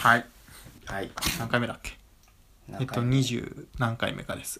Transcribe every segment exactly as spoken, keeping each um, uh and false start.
はい。 はい。 何回目だっけ？えっと、にじゅう何回目かです。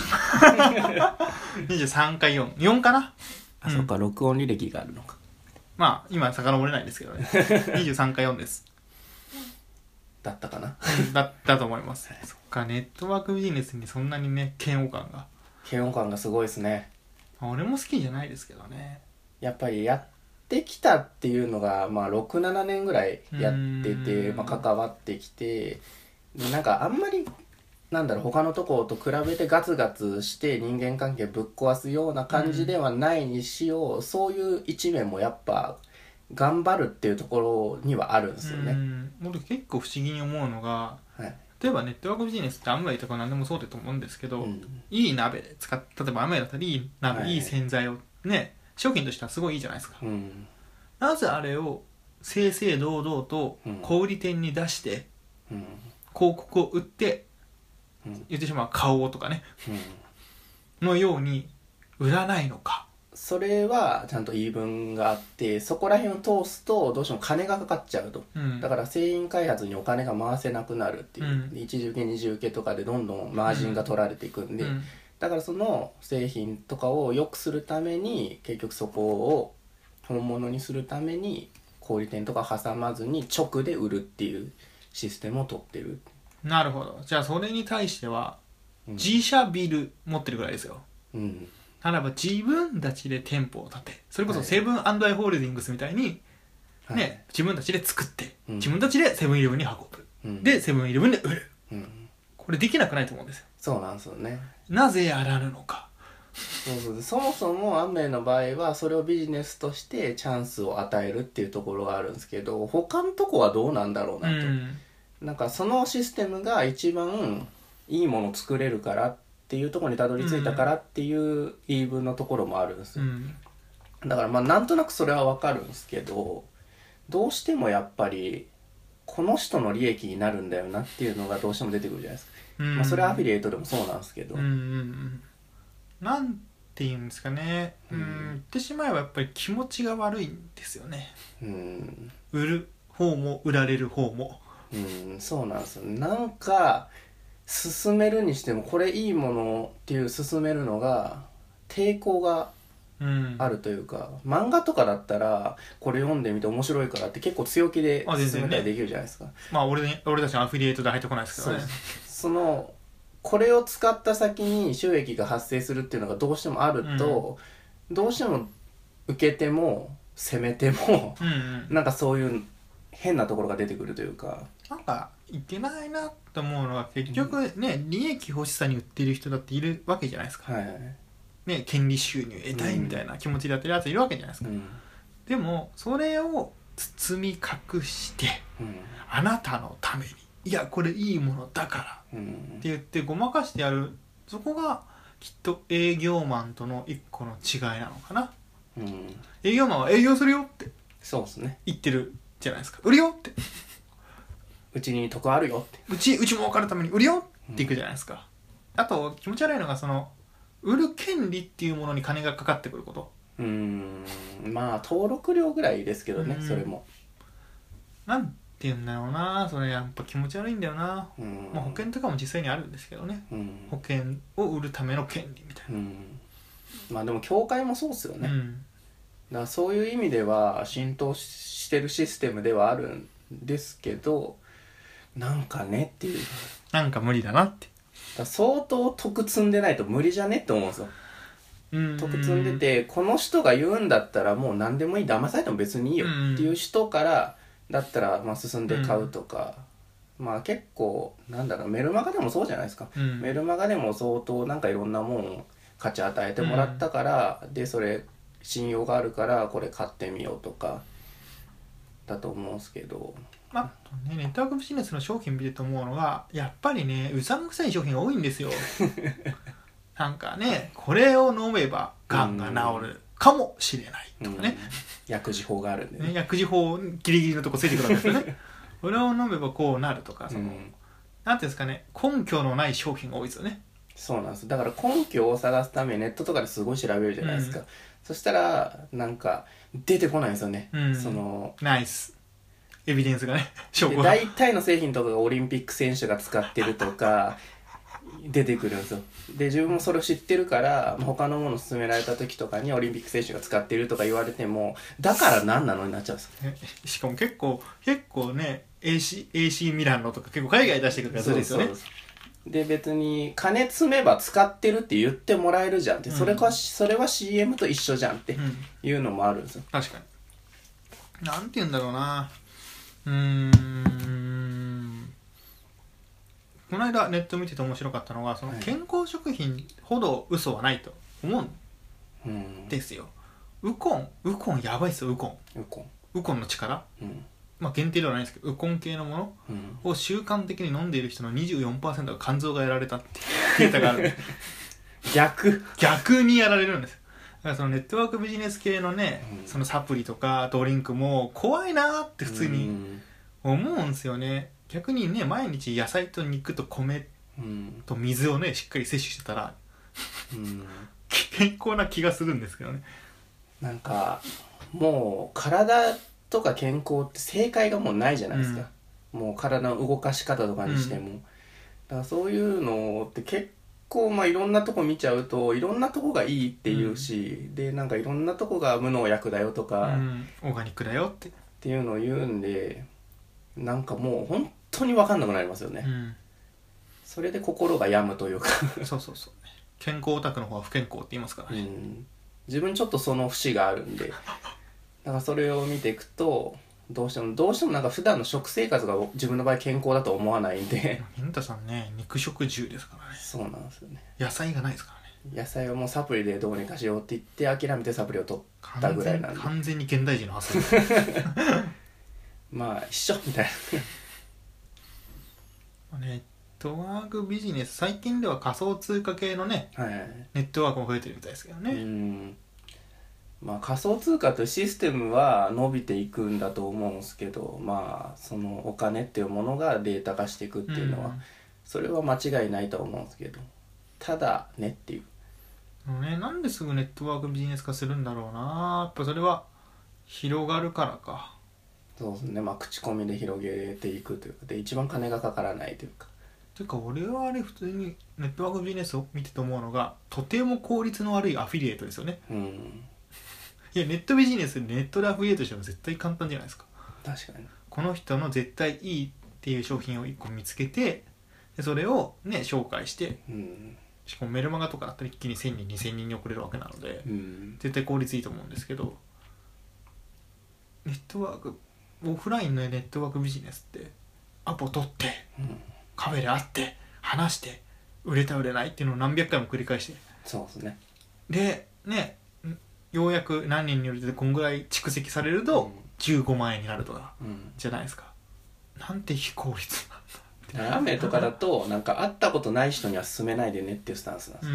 にじゅうさんかよん。よんかな？ あ、うん、そっか、録音履歴があるのか。 まあ、今、遡れないんですけどね。にじゅうさんかよんです。 だったかなだったと思います。そっか、ネットワークビジネスにそんなにね、嫌悪感が。 嫌悪感がすごいですね。 俺も好きじゃないですけどね。 やっぱりやってきたっていうのが、まあ、ろく、ななねんぐらいやってて、まあ、関わってきて、なんかあんまり、なんだろう、他のとこと比べてガツガツして人間関係ぶっ壊すような感じではないにしよう、うん、そういう一面もやっぱ頑張るっていうところにはあるんですよね。うん、 僕結構不思議に思うのが、 はい、 例えばネットワークビジネスってアムウェイとか何でもそうだと思うんですけど、うん、いい鍋で使っ例えばアムウェイだったらいい鍋、はい、いい洗剤をね、商品としてはすごいいいじゃないですか、うん、なぜあれを正々堂々と小売店に出して、うん、広告を売って言ってしまう顔とかね、うん、のように売らないのか。 それはちゃんと言い分があって、そこら辺を通すとどうしても金がかかっちゃうと、うん、だから製品開発にお金が回せなくなるっていう、うん、一次受け二次受けとかでどんどんマージンが取られていくんで、うん、だからその製品とかを良くするために結局そこを本物にするために小売店とか挟まずに直で売るっていうシステムを取ってる。 なるほど。じゃあそれに対しては、うん、自社ビル持ってるぐらいですよ。うん。ならば自分たちで店舗を建て、それこそセブン&アイ・ホールディングスみたいに、はい、ね、自分たちで作って、うん、自分たちでセブンイレブンに運ぶ、うん、でセブンイレブンで売る、うん、これできなくないと思うんですよ。 そうなんですよね。 なぜやらぬのか。 そうそうそもそもアンメイの場合はそれをビジネスとしてチャンスを与えるっていうところがあるんですけど、他のとこはどうなんだろうなと、うん、なんかそのシステムが一番いいものを作れるからっていうところにたどり着いたからっていう言い分のところもあるんですよ、うん、だからまあなんとなくそれはわかるんですけど、どうしてもやっぱりこの人の利益になるんだよなっていうのがどうしても出てくるじゃないですか、うん、まあ、それはアフィリエイトでもそうなんですけど、うんうん、 なんていうんですかね、うん、言ってしまえばやっぱり気持ちが悪いんですよね、うん、売る方も売られる方も、 うん、そうなんですよ。なんか進めるにしてもこれいいものっていう進めるのが抵抗があるというか、うん、漫画とかだったらこれ読んでみて面白いからって結構強気で進めたりできるじゃないですか、ね、 まあ 俺, 俺たちのアフィリエイトで入ってこないですけどね。 そ, そのこれを使った先に収益が発生するっていうのがどうしてもあると、うん、どうしても受けても攻めても、うんうん、なんかそういう変なところが出てくるというか、 なんかいけないなと思うのは結局ね、うん、利益欲しさに売っている人だっているわけじゃないですか、はい、ね、権利収入得たいみたいな気持ちでやってるやついるわけじゃないですか、うん、でもそれを包み隠して、うん、あなたのためにいやこれいいものだからって言ってごまかしてやる、そこがきっと営業マンとの一個の違いなのかな、うん、営業マンは営業するよってそうですね言ってるじゃないですか。売るよってうちに得あるよってうちうち儲かるために売るよっていくじゃないですか、うん、あと気持ち悪いのがその売る権利っていうものに金がかかってくること。 うーんまあ登録料ぐらいですけどね、それもなんて言うんだろうな、それやっぱ気持ち悪いんだよな、まあ、保険とかも実際にあるんですけどね、保険を売るための権利みたいな、 まあでも協会もそうっすよね、うん、だからそういう意味では浸透してるシステムではあるんですけど、なんかねっていう、 なんか無理だなって、 だ相当得積んでないと無理じゃねって思うんですよ。得積んでてこの人が言うんだったらもう何でもいい、騙されても別にいいよっていう人からだったらまあ進んで買うとか、まあ結構なんだろう、メルマガでもそうじゃないですか、うん、メルマガでも相当なんかいろんなもん価値与えてもらったから、うん、でそれ信用があるからこれ買ってみようとかだと思うんですけど、 まあね、ネットワークビジネスの商品見てて思うのがやっぱりねうさんくさい商品が多いんですよなんかねこれを飲めばがんが治るかもしれないとかね、 薬事法があるんで ね, ね薬事法ギリギリのとこついてくるわけですよねこれを飲めばこうなるとかその、うん、なんていうんですかね、根拠のない商品が多いですよね。 そうなんです。だから根拠を探すためにネットとかですごい調べるじゃないですか、うん、そしたらなんか出てこないんですよね、うん、そのナイスエビデンスがね証拠が大体の製品とかがオリンピック選手が使ってるとか出てくるんですよ。で自分もそれを知ってるから他のもの勧められた時とかにオリンピック選手が使ってるとか言われてもだから何なのになっちゃうんですよ。 しかも結構結構ね エーシー, エーシー ミランのとか結構海外出してくるからそうですよね。そうそうで別に金積めば使ってるって言ってもらえるじゃんって、うん、それかそれは シーエム と一緒じゃんっていうのもあるんですよ、 うん、確かに。なんて言うんだろうな、うーんこの間ネット見てて面白かったのがその健康食品ほど嘘はないと思うんですよ、うん、ウコンウコンやばいっすよ。ウコンウコンウコンの力、 うんまあ、限定ではないんですけどウコン系のものを習慣的に飲んでいる人の にじゅうよんパーセント が肝臓がやられたっていうデータがあるんで逆逆にやられるんです。だからそのネットワークビジネス系のね、うん、そのサプリとかドリンクも怖いなって普通に思うんですよね。逆にね毎日野菜と肉と米と水をねしっかり摂取してたら、うん、健康な気がするんですけどね。 なんかもう体とか健康って正解がもうないじゃないですか、うん、もう体の動かし方とかにしても、うん、だからそういうのって結構まあいろんなとこ見ちゃうといろんなとこがいいって言うし、うん、でなんかいろんなとこが無農薬だよとか、 うん、オーガニックだよってっていうのを言うんでなんかもう本当に分かんなくなりますよね、うん、それで心が病むというかそうそうそう健康オタクの方は不健康って言いますからね、うん、 自分ちょっとその節があるんでだからそれを見ていくとどうしてもどうしてもなんか普段の食生活が自分の場合健康だと思わないんでミンタさんね肉食獣ですからね。 そうなんですよね。 野菜がないですからね。 野菜はもうサプリでどうにかしようって言って諦めてサプリを取ったぐらいなんで完全に現代人の発想まあ一緒みたいなネットワークビジネス最近では仮想通貨系のね、はいはいはい、ネットワークも増えてるみたいですけどね。うんまあ、仮想通貨というシステムは伸びていくんだと思うんですけど、まあそのお金っていうものがデータ化していくっていうのは、うん、それは間違いないと思うんですけどただねっていうね、なんですぐネットワークビジネス化するんだろうな。やっぱそれは広がるからか。 そうですね、まあ口コミで広げていくというかで一番金がかからないというかていうか俺はあれ普通にネットワークビジネスを見てて思うのがとても効率の悪いアフィリエイトですよね。うんいやネットビジネスでネットでアフィリエイトしても絶対簡単じゃないですか。 確かにこの人の絶対いいっていう商品をいっこ見つけてでそれをね紹介して、うん、しかもメルマガとかだったら一気にせんにんにせんにんに送れるわけなので、うん、絶対効率いいと思うんですけどネットワークオフラインのネットワークビジネスってアポ取って、うん、カフェで会って話して売れた売れないっていうのを何百回も繰り返してそうですねでねようやく何人によってこんぐらい蓄積されるとじゅうごまんえんになるとか、うん、じゃないですか。なんて非効率なんだ。ラーメンとかだとなんか会ったことない人には勧めないでねっていうスタンスなんですよ、うん、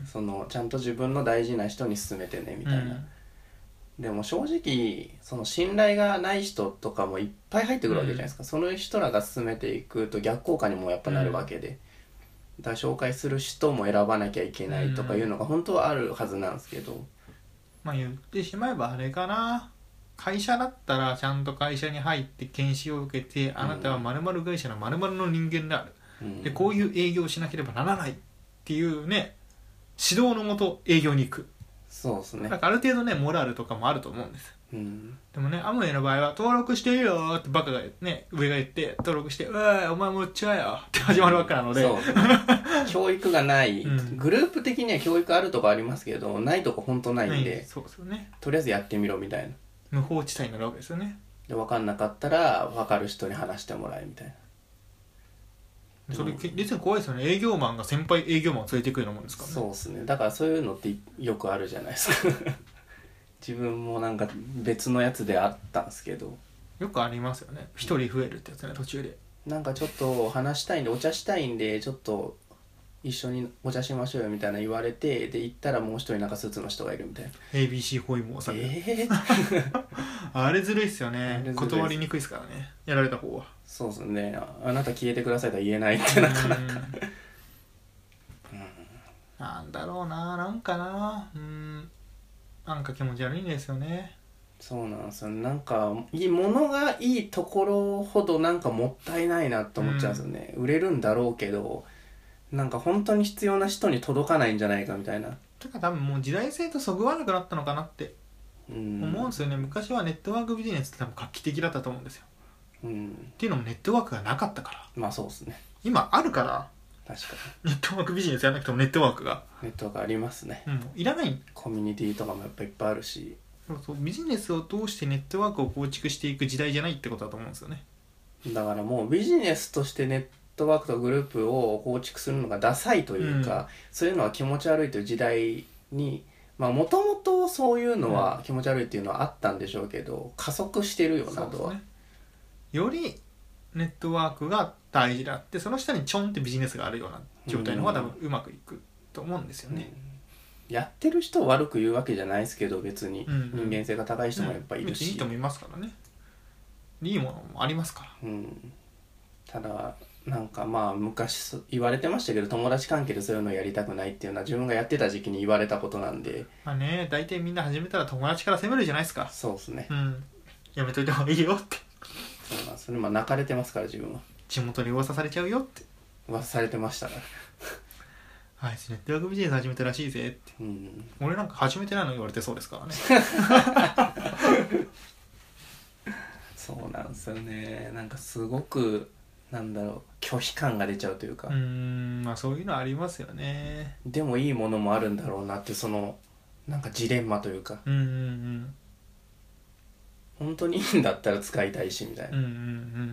そのちゃんと自分の大事な人に勧めてねみたいな、うん、でも正直その信頼がない人とかもいっぱい入ってくるわけじゃないですか、うん、その人らが勧めていくと逆効果にもやっぱなるわけで、うん、だから紹介する人も選ばなきゃいけないとかいうのが本当はあるはずなんですけど、 まあ言ってしまえばあれかな、会社だったらちゃんと会社に入って研修を受けて、うん、あなたは〇〇会社の〇〇の人間である、うん、でこういう営業をしなければならないっていうね指導のもと営業に行く。 そうですね。 だからある程度ねモラルとかもあると思うんです、うん、でもねアムウェイの場合は登録していいよってバカがね上が言って登録してうわお前も売っちゃえよって始まるわけなので、そうですね教育がない、うん、グループ的には教育あるとこありますけどないとこ本当ないんで、はい、 そうですよね、 とりあえずやってみろみたいな無法地帯になるわけですよね。 で分かんなかったら分かる人に話してもらえみたいな。 それ実は怖いですよね。営業マンが先輩営業マンを連れてくるようなもんですからね。 そうですね。だからそういうのってよくあるじゃないですか自分もなんか別のやつであったんですけどよくありますよね。一人増えるってやつね途中でなんかちょっと話したいんでお茶したいんでちょっと一緒にお茶しましょうよみたいな言われてで行ったらもう一人なんかスーツの人がいるみたいなエービーシー ホイモーされる、えー、あれずるいっすよね。断りにくいっすからねやられた方は。 そうですね。あなた消えてくださいとは言えないってなかなかうんなんだろうななんかなうんなんか気持ち悪いんですよね。 そうなんですよ。なんかいいものがいいところほどなんかもったいないなと思っちゃうんですよね、うん、売れるんだろうけどなんか本当に必要な人に届かないんじゃないかみたいな。 てか多分もう時代性とそぐわなくなったのかなって思うんですよね。昔はネットワークビジネスって多分画期的だったと思うんですよ、うん、っていうのもネットワークがなかったから。 まあそうですね。 今あるから確かにネットワークビジネスやらなくてもネットワークがネットワークありますね、 うん、いらない。 コミュニティとかもやっぱいっぱいあるし、 そうそう、ビジネスを通してネットワークを構築していく時代じゃないってことだと思うんですよね。 だからもうビジネスとしてネットワークとグループを構築するのがダサいというか、うん、そういうのは気持ち悪いという時代にまあもともとそういうのは気持ち悪いっていうのはあったんでしょうけど、加速してるよなとは、ね、 よりネットワークが大事だってその下にちょんってビジネスがあるような状態の方が多分うまくいくと思うんですよね、 うん、やってる人を悪く言うわけじゃないですけど別に人間性が高い人もやっぱいるし、 うんうん、いいと思いますからね。いいものもありますから、 うん、ただなんかまあ昔言われてましたけど友達関係でそういうのやりたくないっていうのは自分がやってた時期に言われたことなんで、 まあね、大体みんな始めたら友達から責めるじゃないですか。 そうですね、 うん、やめといた方がいいよって。 そうなんですね。まあ泣かれてますから自分は。 地元に噂されちゃうよって噂されてましたからあいつネットワークビジネス始めたらしいぜって、うん、俺なんか始めてないの言われてそうですからねそうなんですよね。なんかすごくなんだろう拒否感が出ちゃうというか、 うーん、まあそういうのありますよね。 でもいいものもあるんだろうなってそのなんかジレンマというか、 うんうんうん、 本当にいいんだったら使いたいしみたいな、うんうんうん、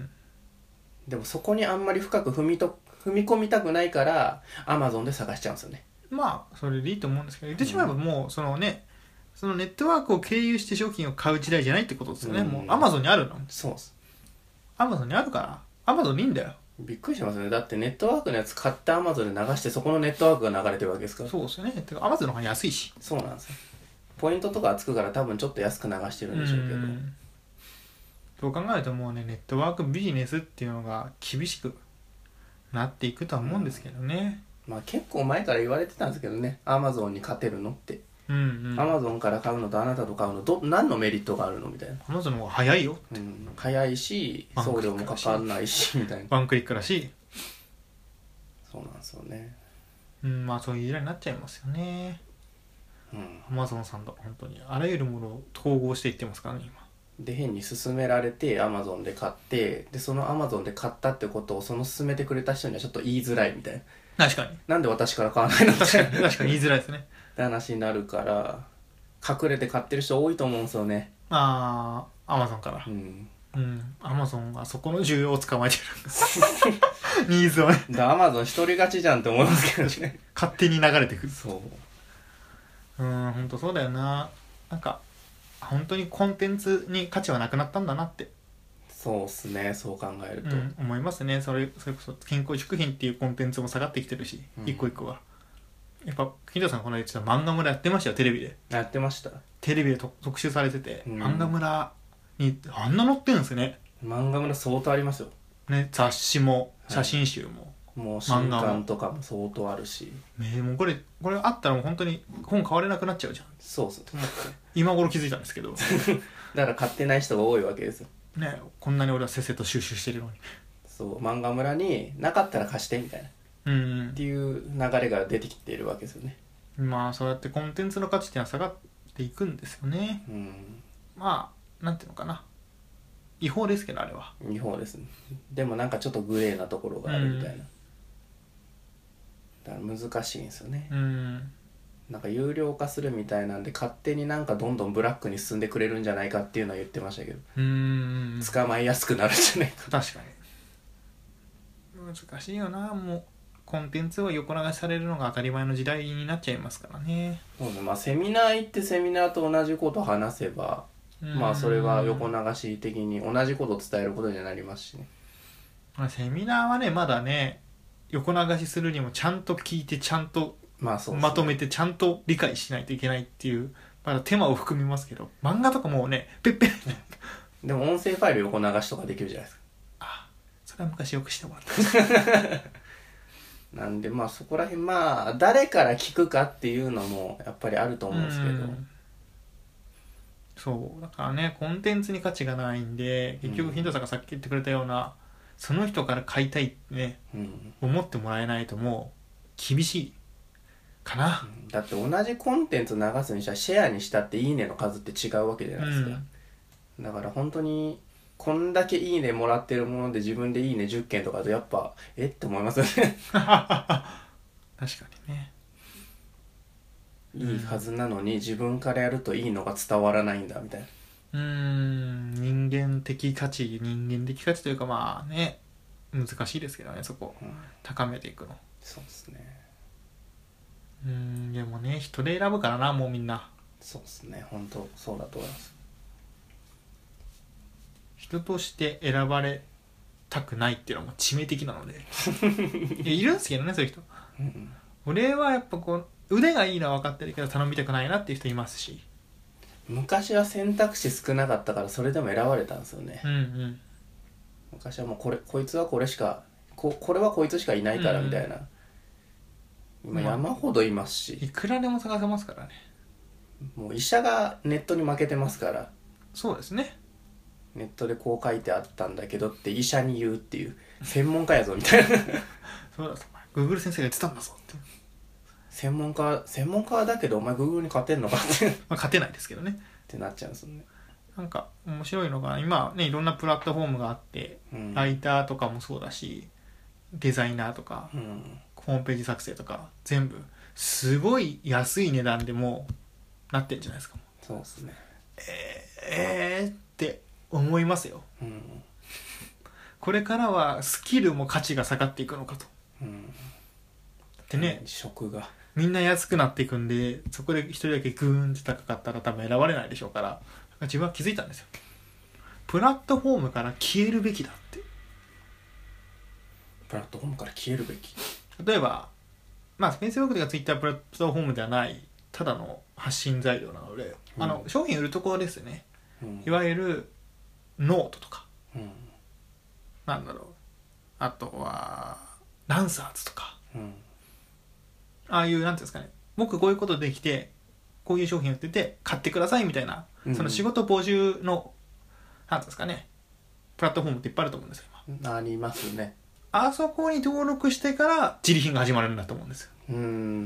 でもそこにあんまり深く踏みと踏み込みたくないから Amazon で探しちゃうんですよね。 まあそれでいいと思うんですけど、言ってしまえばもうそのね、そのネットワークを経由して商品を買う時代じゃないってことですよね、うん、もう Amazon にあるの。 そうです。 Amazon にあるから Amazon にいいんだよ。 びっくりしますよね。だってネットワークのやつ買って Amazon で流してそこのネットワークが流れてるわけですから。 そうですよね。てか Amazon の方が安いし。 そうなんですよ。ポイントとかつくから多分ちょっと安く流してるんでしょうけど、うそう考えるともうねネットワークビジネスっていうのが厳しくなっていくとは思うんですけどね、 うん、まあ結構前から言われてたんですけどね、 Amazon に勝てるのって、うんうん、Amazon から買うのとあなたと買うのど何のメリットがあるのみたいな。 Amazon の方が早いよ、 うん、早いし送料もかかんないしみたいな、 ワンクリックだし。 そうなんですよね。 うん、まあそういう時代になっちゃいますよね、うん、Amazon さんとか本当にあらゆるものを統合していってますからね今で。変に勧められて Amazon で買ってでその Amazon で買ったってことをその勧めてくれた人にはちょっと言いづらいみたいな。確かになんで私から買わないの確かに確かに言いづらいですねって話になるから隠れて買ってる人多いと思うんですよね。 ああ Amazon から、うんうん、Amazon がそこの需要を捕まえてるニーズをね。 だ Amazon 一人勝ちじゃんって思いますけどね勝手に流れてくる。 そううん本当そうだよな。なんか本当にコンテンツに価値はなくなったんだなって。 そうっすね、そう考えると、うん、 思いますね。それそれこそ健康食品っていうコンテンツも下がってきてるし、うん、一個一個がやっぱ金田さんこの間言ってた漫画村やってましたよ。テレビでやってました。 テレビで特集されてて、うん、漫画村にあんな載ってるんですね。 漫画村相当ありますよね。雑誌も写真集も、 はい、もう新刊とかも相当あるし、 ね、もうこれこれあったらもう本当に本買われなくなっちゃうじゃん。 そうっすね今頃気づいたんですけどだから買ってない人が多いわけですよね。こんなに俺はせっせと収集してるのに。 そう漫画村になかったら貸してみたいな、うん、うん、っていう流れが出てきているわけですよね。 まあそうやってコンテンツの価値っていうのは下がっていくんですよね、うん、まあなんていうのかな、違法ですけどあれは違法ですね。でもなんかちょっとグレーなところがあるみたいな、うん、だから難しいんですよね、うん、なんか有料化するみたいなんで勝手になんかどんどんブラックに進んでくれるんじゃないかっていうのは言ってましたけど、うーん捕まえやすくなるんじゃないか。 確かに難しいよな。もうコンテンツは横流しされるのが当たり前の時代になっちゃいますからね。 そうね、まあセミナー行ってセミナーと同じこと話せばまあそれは横流し的に同じことを伝えることにはなりますしね。 セミナーはねまだね横流しするにもちゃんと聞いてちゃんとまとめてちゃんと理解しないといけないっていうまだ手間を含みますけど、漫画とかもうねペッペッでも音声ファイル横流しとかできるじゃないですか。 ああそれは昔よくしてもらったなんでまあそこら辺まあ誰から聞くかっていうのもやっぱりあると思うんですけど、 そうだからね、コンテンツに価値がないんで、結局ヒントさんがさっき言ってくれたような、うん、その人から買いたいってね、うん、思ってもらえないともう厳しいかな、 うん、だって同じコンテンツ流すにしたらシェアにしたっていいねの数って違うわけじゃないですか、うん、だから本当にこんだけいいねもらってるもので自分でいいねじゅっけんとかだとやっぱえって思いますよね確かにね、 いいはずなのに自分からやるといいのが伝わらないんだみたいな。 うーん、人間的価値人間的価値というか、まあね、難しいですけどね、そこ、うん、高めていくの。 そうですね。 うーん、でもね、人で選ぶからな、もうみんな。 そうですね、本当そうだと思います。 人として選ばれたくないっていうのも致命的なのでいや、いるんですけどね、そういう人、うん、俺はやっぱこう腕がいいのは分かってるけど頼みたくないなっていう人いますし、 昔は選択肢少なかったからそれでも選ばれたんですよね、 うんうん、 昔はもうこれこいつはこれしか こ, これはこいつしかいないからみたいな、うん、今山ほどいますし、 まあ、いくらでも探せますからね。 もう医者がネットに負けてますから。 そうですね、 ネットでこう書いてあったんだけどって医者に言うっていう専門家やぞみたいなそうだぞ、お前 Google 先生が言ってたんだぞって。 専門家専門家だけどお前 Google に勝てんのかってまあ勝てないですけどねってなっちゃうんですよね。 なんか面白いのが今ね、いろんなプラットフォームがあって、うん、ライターとかもそうだしデザイナーとか、うん、ホームページ作成とか全部すごい安い値段でもうなってんじゃないですか。 そうですね。 えー、えー、って思いますよ、うん、これからはスキルも価値が下がっていくのかと、うん、でね、 職がみんな安くなっていくんで、そこで一人だけグーンって高かったら多分選ばれないでしょうから、自分は気づいたんですよ。プラットフォームから消えるべきだって。 プラットフォームから消えるべき。 例えばまあ Facebook とか Twitter プラットフォームではないただの発信材料なので、うん、あの商品売るところですね、うん、いわゆるノートとか、うん、なんだろう、あとはランサーズとか、うん、ああいうなんていうんですかね、僕こういうことできてこういう商品売ってて買ってくださいみたいな、うん、その仕事募集のなんていうんですかね、プラットフォームっていっぱいあると思うんですよ今。ありますね。 あそこに登録してから自利品が始まるんだと思うんですよ。うん、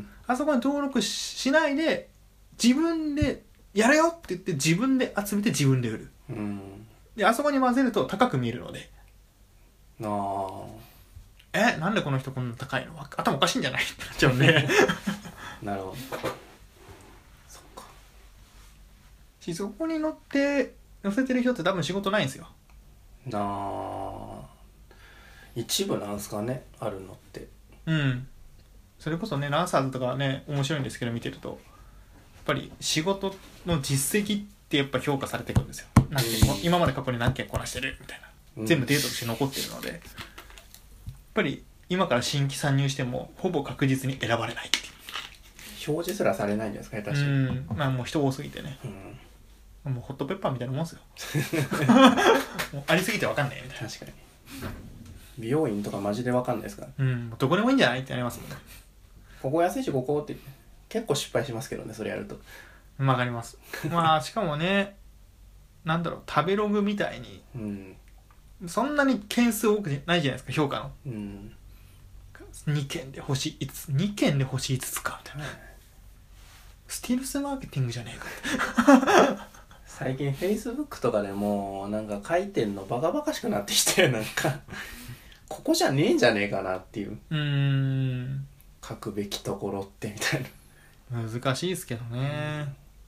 あそこに登録 し, しないで自分でやれよって言って自分で集めて自分で売る、うん、であそこに混ぜると高く見えるので、あえなんでこの人こんな高いの、頭おかしいんじゃないってなっちゃうんでなるほど。 そっか。しそこに乗って乗せてる人って多分仕事ないんですよ。 なあ、一部なんですかね、あるのって。 うん。それこそね、ランサーズとかね、面白いんですけど見てると、やっぱり仕事の実績ってやっぱ評価されていくんですよ。何件も、今まで過去に何件こなしてるみたいな、全部データとして残ってるので、やっぱり今から新規参入してもほぼ確実に選ばれないっていう。 表示すらされないんじゃないですか、下手し。 うん、まあもう人多すぎてね。うん、もうホットペッパーみたいなもんですよ。もうありすぎて分かんないみたいな。 確かに。美容院とかマジで分かんないですから、 うん、どこでもいいんじゃないってなりますもんね。 ここ安いしここって結構失敗しますけどね、それやると。 わかります。まあしかもね、なんだろう、食べログみたいに、うん、そんなに件数多くないじゃないですか、評価の、うん、にけんで星いつつ、にけんで星いつつかみたいな、スティルスマーケティングじゃねえか最近 Facebook とかでもなんか書いてんのバカバカしくなってきて、なんかここじゃねえんじゃねえかなっていう、うーん、書くべきところってみたいな。難しいですけどね。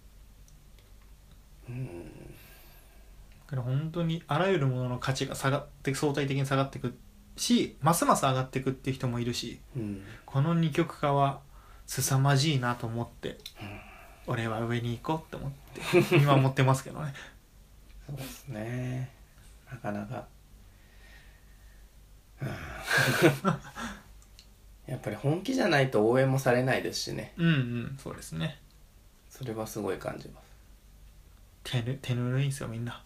うん、うん、だから本当にあらゆるものの価値が下がって相対的に下がっていくし、ますます上がっていくっていう人もいるし、うん、この二極化は凄まじいなと思って、うん、俺は上に行こうって思って見守ってますけどね。 そうですね、なかなかやっぱり本気じゃないと応援もされないですしね。 うんうん、そうですね。 それはすごい感じます。 手ぬ、手ぬるいんですよみんな。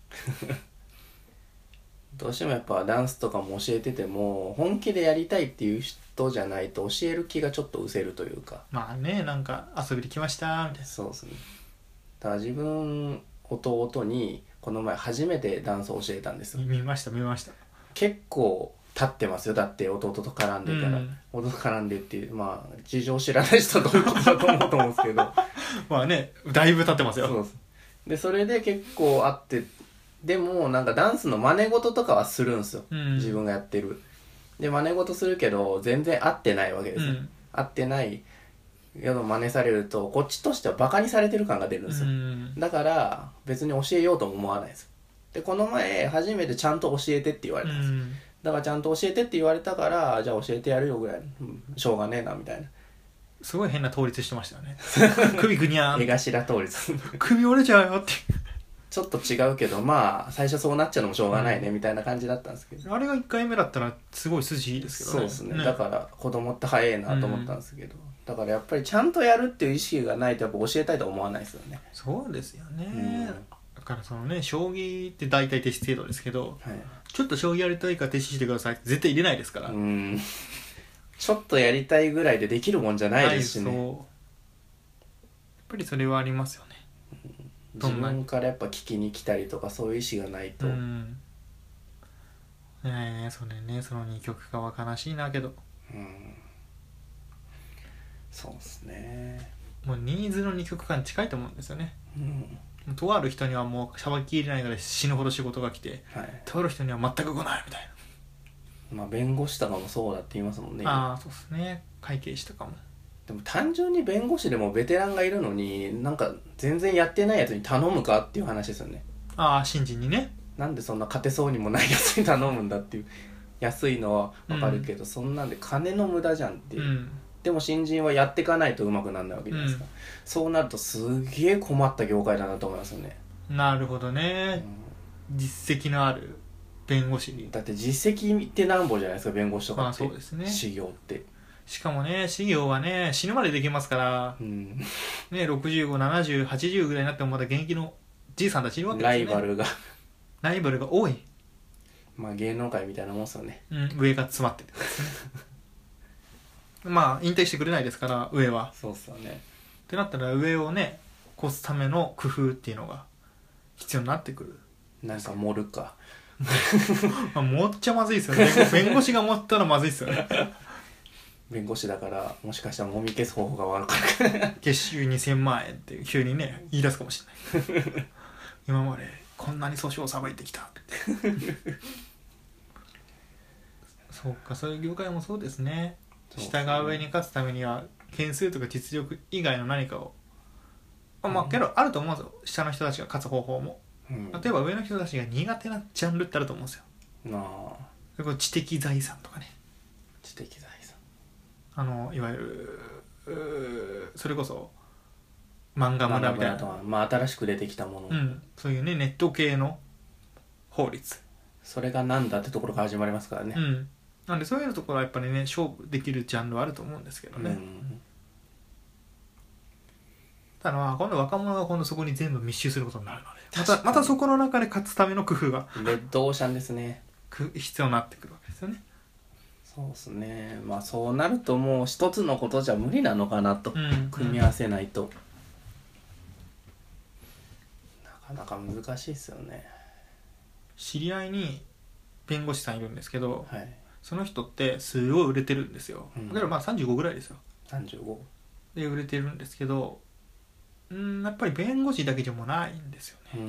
どうしてもやっぱダンスとかも教えてても本気でやりたいっていう人じゃないと教える気がちょっと失せるというか。 まあね、なんか遊びに来ましたみたいな。 そうですね。だから自分弟にこの前初めてダンスを教えたんですよ。 見ました見ました。 結構立ってますよ。だって弟と絡んでたら、うん、弟と絡んでっていうまあ事情知らない人はどういうことだと思うと思うんですけどまあねだいぶ立ってますよ。 そうです。でそれで結構あって、でもなんかダンスの真似事とかはするんですよ、うん、自分がやってる。で真似事するけど全然合ってないわけですよ、うん、合ってないけど真似されるとこっちとしてはバカにされてる感が出るんですよ、うん、だから別に教えようとも思わないです。でこの前初めてちゃんと教えてって言われたんです、うん、だからちゃんと教えてって言われたからじゃあ教えてやるよぐらい、うん、しょうがねえなみたいな。 すごい変な倒立してましたよね首ぐにゃーん絵頭倒立首折れちゃうよってちょっと違うけどまあ最初そうなっちゃうのもしょうがないね、うん、みたいな感じだったんですけど、 あれがいっかいめだったらすごい筋いいですけどね。 そうですね、ね、だから子供って早いなと思ったんですけど、うん、だからやっぱりちゃんとやるっていう意識がないとやっぱ教えたいとは思わないですよね。 そうですよね、うん、だからそのね将棋って大体弟子制度ですけど、はい、ちょっと将棋やりたいから弟子してくださいって絶対入れないですから。うんちょっとやりたいぐらいでできるもんじゃないですしね。そうやっぱりそれはありますよね、 うん、自分からやっぱ聞きに来たりとかそういう意思がないと、うん、 ねえそれねそのにきょくかは悲しいなけど、うん、 そうですね。 もうニーズのにきょくかん近いと思うんですよね、うん、とある人にはもうさばききれないぐらい死ぬほど仕事が来て、はい、とある人には全く来ないみたいな。 まあ弁護士とかもそうだって言いますもんね。 ああそうですね会計士とかも。 でも単純に弁護士でもベテランがいるのになんか全然やってないやつに頼むかっていう話ですよね。 ああ新人にね。 なんでそんな勝てそうにもないやつに頼むんだっていう。安いのは分かるけど、うん、そんなんで金の無駄じゃんっていう、うん、でも新人はやっていかないとうまくならないわけじゃないですか、うん、そうなるとすげえ困った業界だなと思いますよね。 なるほどね、うん、実績のある弁護士に。 だって実績ってなんぼじゃないですか弁護士とかって。まあそうですね。 修行ってしかもね修行はね死ぬまでできますから、うん、ねろくじゅうご、ななじゅう、はちじゅうぐらいになってもまだ現役のじいさんたちいるわけですよね。 ライバルがライバルが多い。 まあ芸能界みたいなもんですよね、 うん、上が詰まっててですねまあ引退してくれないですから上は。 そうっすよね。 ってなったら上をね越すための工夫っていうのが必要になってくる。 なんか盛るかまあ盛っちゃまずいですよね。弁護士が盛ったらまずいですよね弁護士だからもしかしたらもみ消す方法が悪かった月収にせんまんえんって急にね言い出すかもしれない今までこんなに訴訟をさばいてきたってそうかそういう業界もそうですね。下が上に勝つためには件数とか実力以外の何かをまあけどあると思うんですよ下の人たちが勝つ方法も、うん、例えば上の人たちが苦手なジャンルってあると思うんですよ。あそれ知的財産とかね。 知的財産あのいわゆるそれこそ漫画村みたいな、 まあ、新しく出てきたもの、 うん、そういうねネット系の法律それがなんだってところから始まりますからね、 うん、なんでそういうところはやっぱりね勝負できるジャンルはあると思うんですけどね、うん、ただまあ今度若者が今度そこに全部密集することになるのでまた、またそこの中で勝つための工夫がレッドオーシャンですね必要になってくるわけですよね。 そうですね。まあそうなるともう一つのことじゃ無理なのかなと、うん、組み合わせないと、うん、なかなか難しいですよね。 知り合いに弁護士さんいるんですけど、はい、その人ってすごい売れてるんですよ、うん、だからまあさんじゅうごぐらいですよ。 さんじゅうごで売れてるんですけどうんやっぱり弁護士だけでもないんですよね、うん、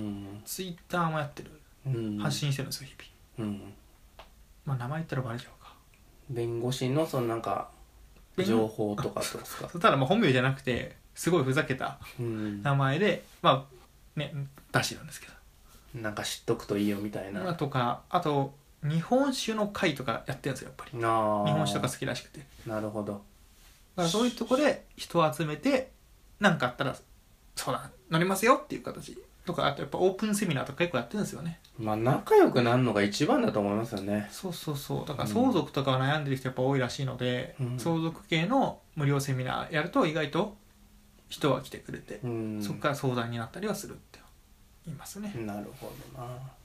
ツイッターもやってる、うん、発信してるんですよ日々、うん、まあ名前言ったらバレちゃうか。 弁護士のそのなんか情報とかとですか。 そしたらまあ本名じゃなくてすごいふざけた名前で、うん、まあね出してるんですけどなんか知っとくといいよみたいなとかあと日本酒の会とかやってるんですよやっぱり。日本酒とか好きらしくて。 なるほど。 だからそういうとこで人を集めて何かあったらそうだ乗りますよっていう形とかあとやっぱオープンセミナーとか結構やってるんですよね。 まあ仲良くなるのが一番だと思いますよね。 そうそうそうだから相続とか悩んでる人やっぱ多いらしいので、うん、相続系の無料セミナーやると意外と人は来てくれて、うん、そこから相談になったりはするって言いますね。 なるほどな。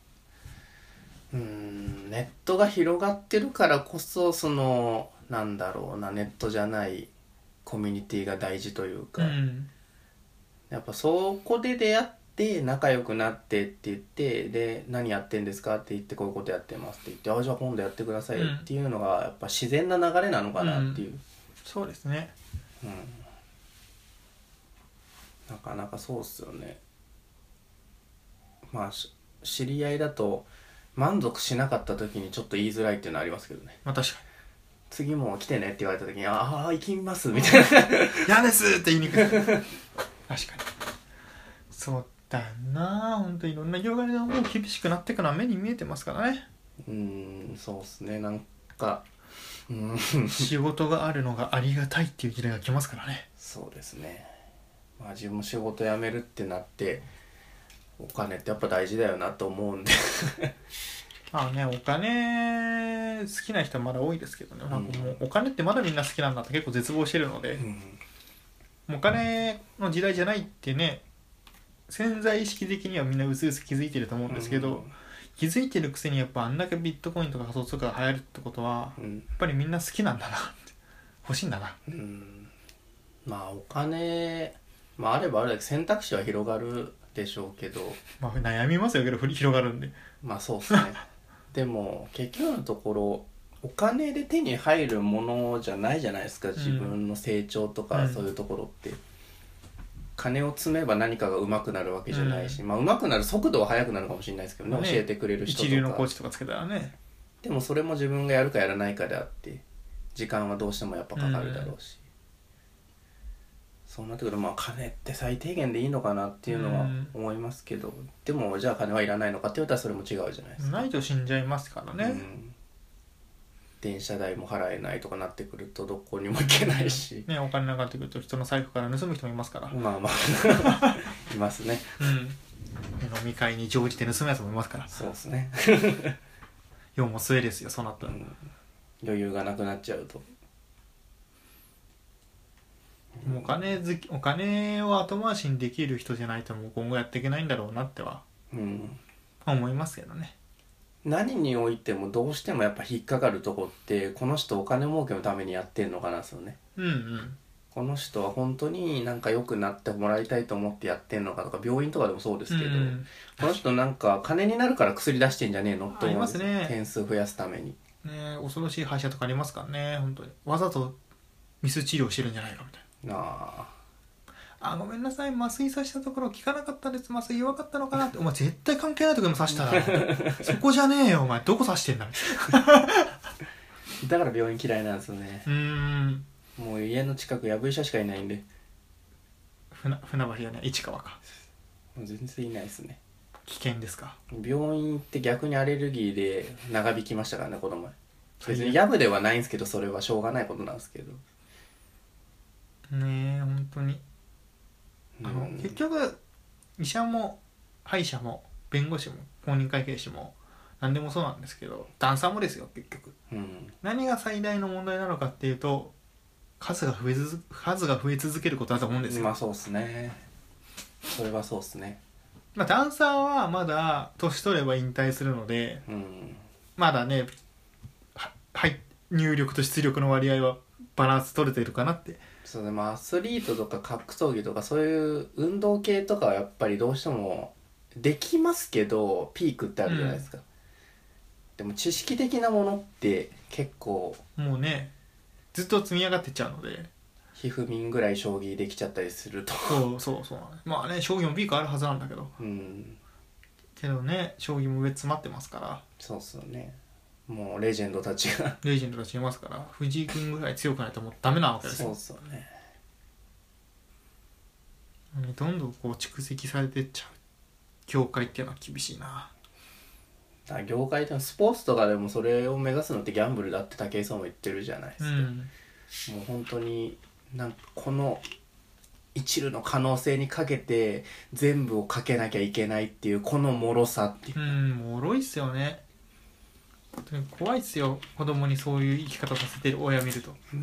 うんネットが広がってるからこそそのなんだろうなネットじゃないコミュニティが大事というか、うん、やっぱそこで出会っって仲良くなってって言ってで何やってんですかって言ってこういうことやってますって言ってあじゃあ今度やってくださいよっていうのがやっぱ自然な流れなのかなっていう、うん、 そうですね、 うん、なかなかそうっすよね。まあ知り合いだと満足しなかった時にちょっと言いづらいっていうのはありますけどね。 まあ確かに次も来てねって言われた時にああ行きますみたいな嫌ですって言いにくい確かにそうだな。本当にいろんな業界がもう厳しくなっていくのは目に見えてますからね。 うーんそうっすね。なんかうん仕事があるのがありがたいっていう時代が来ますからね。 そうですね。まあ自分も仕事辞めるってなってお金ってやっぱ大事だよなと思うんでまあね、お金好きな人はまだ多いですけどね、うん、なんかもうお金ってまだみんな好きなんだって結構絶望してるので、うん、お金の時代じゃないってね潜在意識的にはみんなうすうす気づいてると思うんですけど、うん、気づいてるくせにやっぱあんだけビットコインとか仮想通貨が流行るってことは、うん、やっぱりみんな好きなんだなって欲しいんだな、 うん、まあお金、まあ、あればあるだけ選択肢は広がるでしょうけど、 まあ、悩みますよけど広がるんでまあそうですねでも結局のところお金で手に入るものじゃないじゃないですか、自分の成長とかそういうところって、うん、金を積めば何かが上手くなるわけじゃないし、うん、まあ上手くなる速度は速くなるかもしれないですけどね、ね教えてくれる人とか一流のコーチとかつけたらね。 でもそれも自分がやるかやらないかであって時間はどうしてもやっぱかかるだろうし、うん、そうなってくるとまあ金って最低限でいいのかなっていうのは思いますけど、うん、でもじゃあ金はいらないのかって言ったらそれも違うじゃないですか。 ないと死んじゃいますからね、うん、 電車代も払えないとかなってくるとどこにも行けないし、 ね、お金なくなってくると人の財布から盗む人もいますから。 まあまあいますね、 うん、飲み会に乗じて盗むやつもいますから。 そうですね世も末ですよそうなったら、うん、 余裕がなくなっちゃうともうお金好き、お金を後回しにできる人じゃないともう今後やっていけないんだろうなっては、うん、思いますけどね。 何においてもどうしてもやっぱ引っかかるとこってこの人お金儲けのためにやってんのかなですよね。 うんうん。 この人は本当になんか良くなってもらいたいと思ってやってんのかとか病院とかでもそうですけど、うん、この人なんか金になるから薬出してんじゃねえのって思うんですよ。ありますね。点数増やすためにね。恐ろしい会社とかありますからね本当にわざとミス治療してるんじゃないかみたいな。ああごめんなさい麻酔させたところ効かなかったです麻酔弱かったのかなってお前絶対関係ないところも刺したらそこじゃねえよお前どこ刺してんだみたいなだから病院嫌いなんですよね。 うーんもう家の近くやぶ医者しかいないんで。 船船橋はね市川か。 もう全然いないですね。 危険ですか。 病院って逆にアレルギーで長引きましたからねこの前。別にやぶではないんですけどそれはしょうがないことなんですけどねえ本当にあの、うん、結局医者も歯医者も弁護士も公認会計士も何でもそうなんですけどダンサーもですよ結局、うん、何が最大の問題なのかっていうと数が増えず数が増え続けることだと思うんですよ。 まあそうですねそれはそうですね。 まあダンサーはまだ年取れば引退するので、うん、まだねは、はい、入力と出力の割合はバランス取れてるかなって。 そうでもアスリートとか格闘技とかそういう運動系とかはやっぱりどうしてもできますけどピークってあるじゃないですか、うん、でも知識的なものって結構もうねずっと積み上がってっちゃうのでひふみんぐらい将棋できちゃったりするとそうそうそうまあね将棋もピークあるはずなんだけど、うん、けどね将棋も上詰まってますからそうっすよね。もうレジェンドたちがレジェンドたちいますから藤井君ぐらい強くないともうダメなわけですよ。 そうそうね。 どんどんこう蓄積されてっちゃう業界っていうのは厳しいな。 だ業界ってスポーツとかでもそれを目指すのってギャンブルだって武井壮も言ってるじゃないですか、うん、もう本当になんかこの一縷の可能性にかけて全部をかけなきゃいけないっていうこの脆さっていう、 うん、脆いっすよね。怖いっすよ子供にそういう生き方させてる親見ると、うん、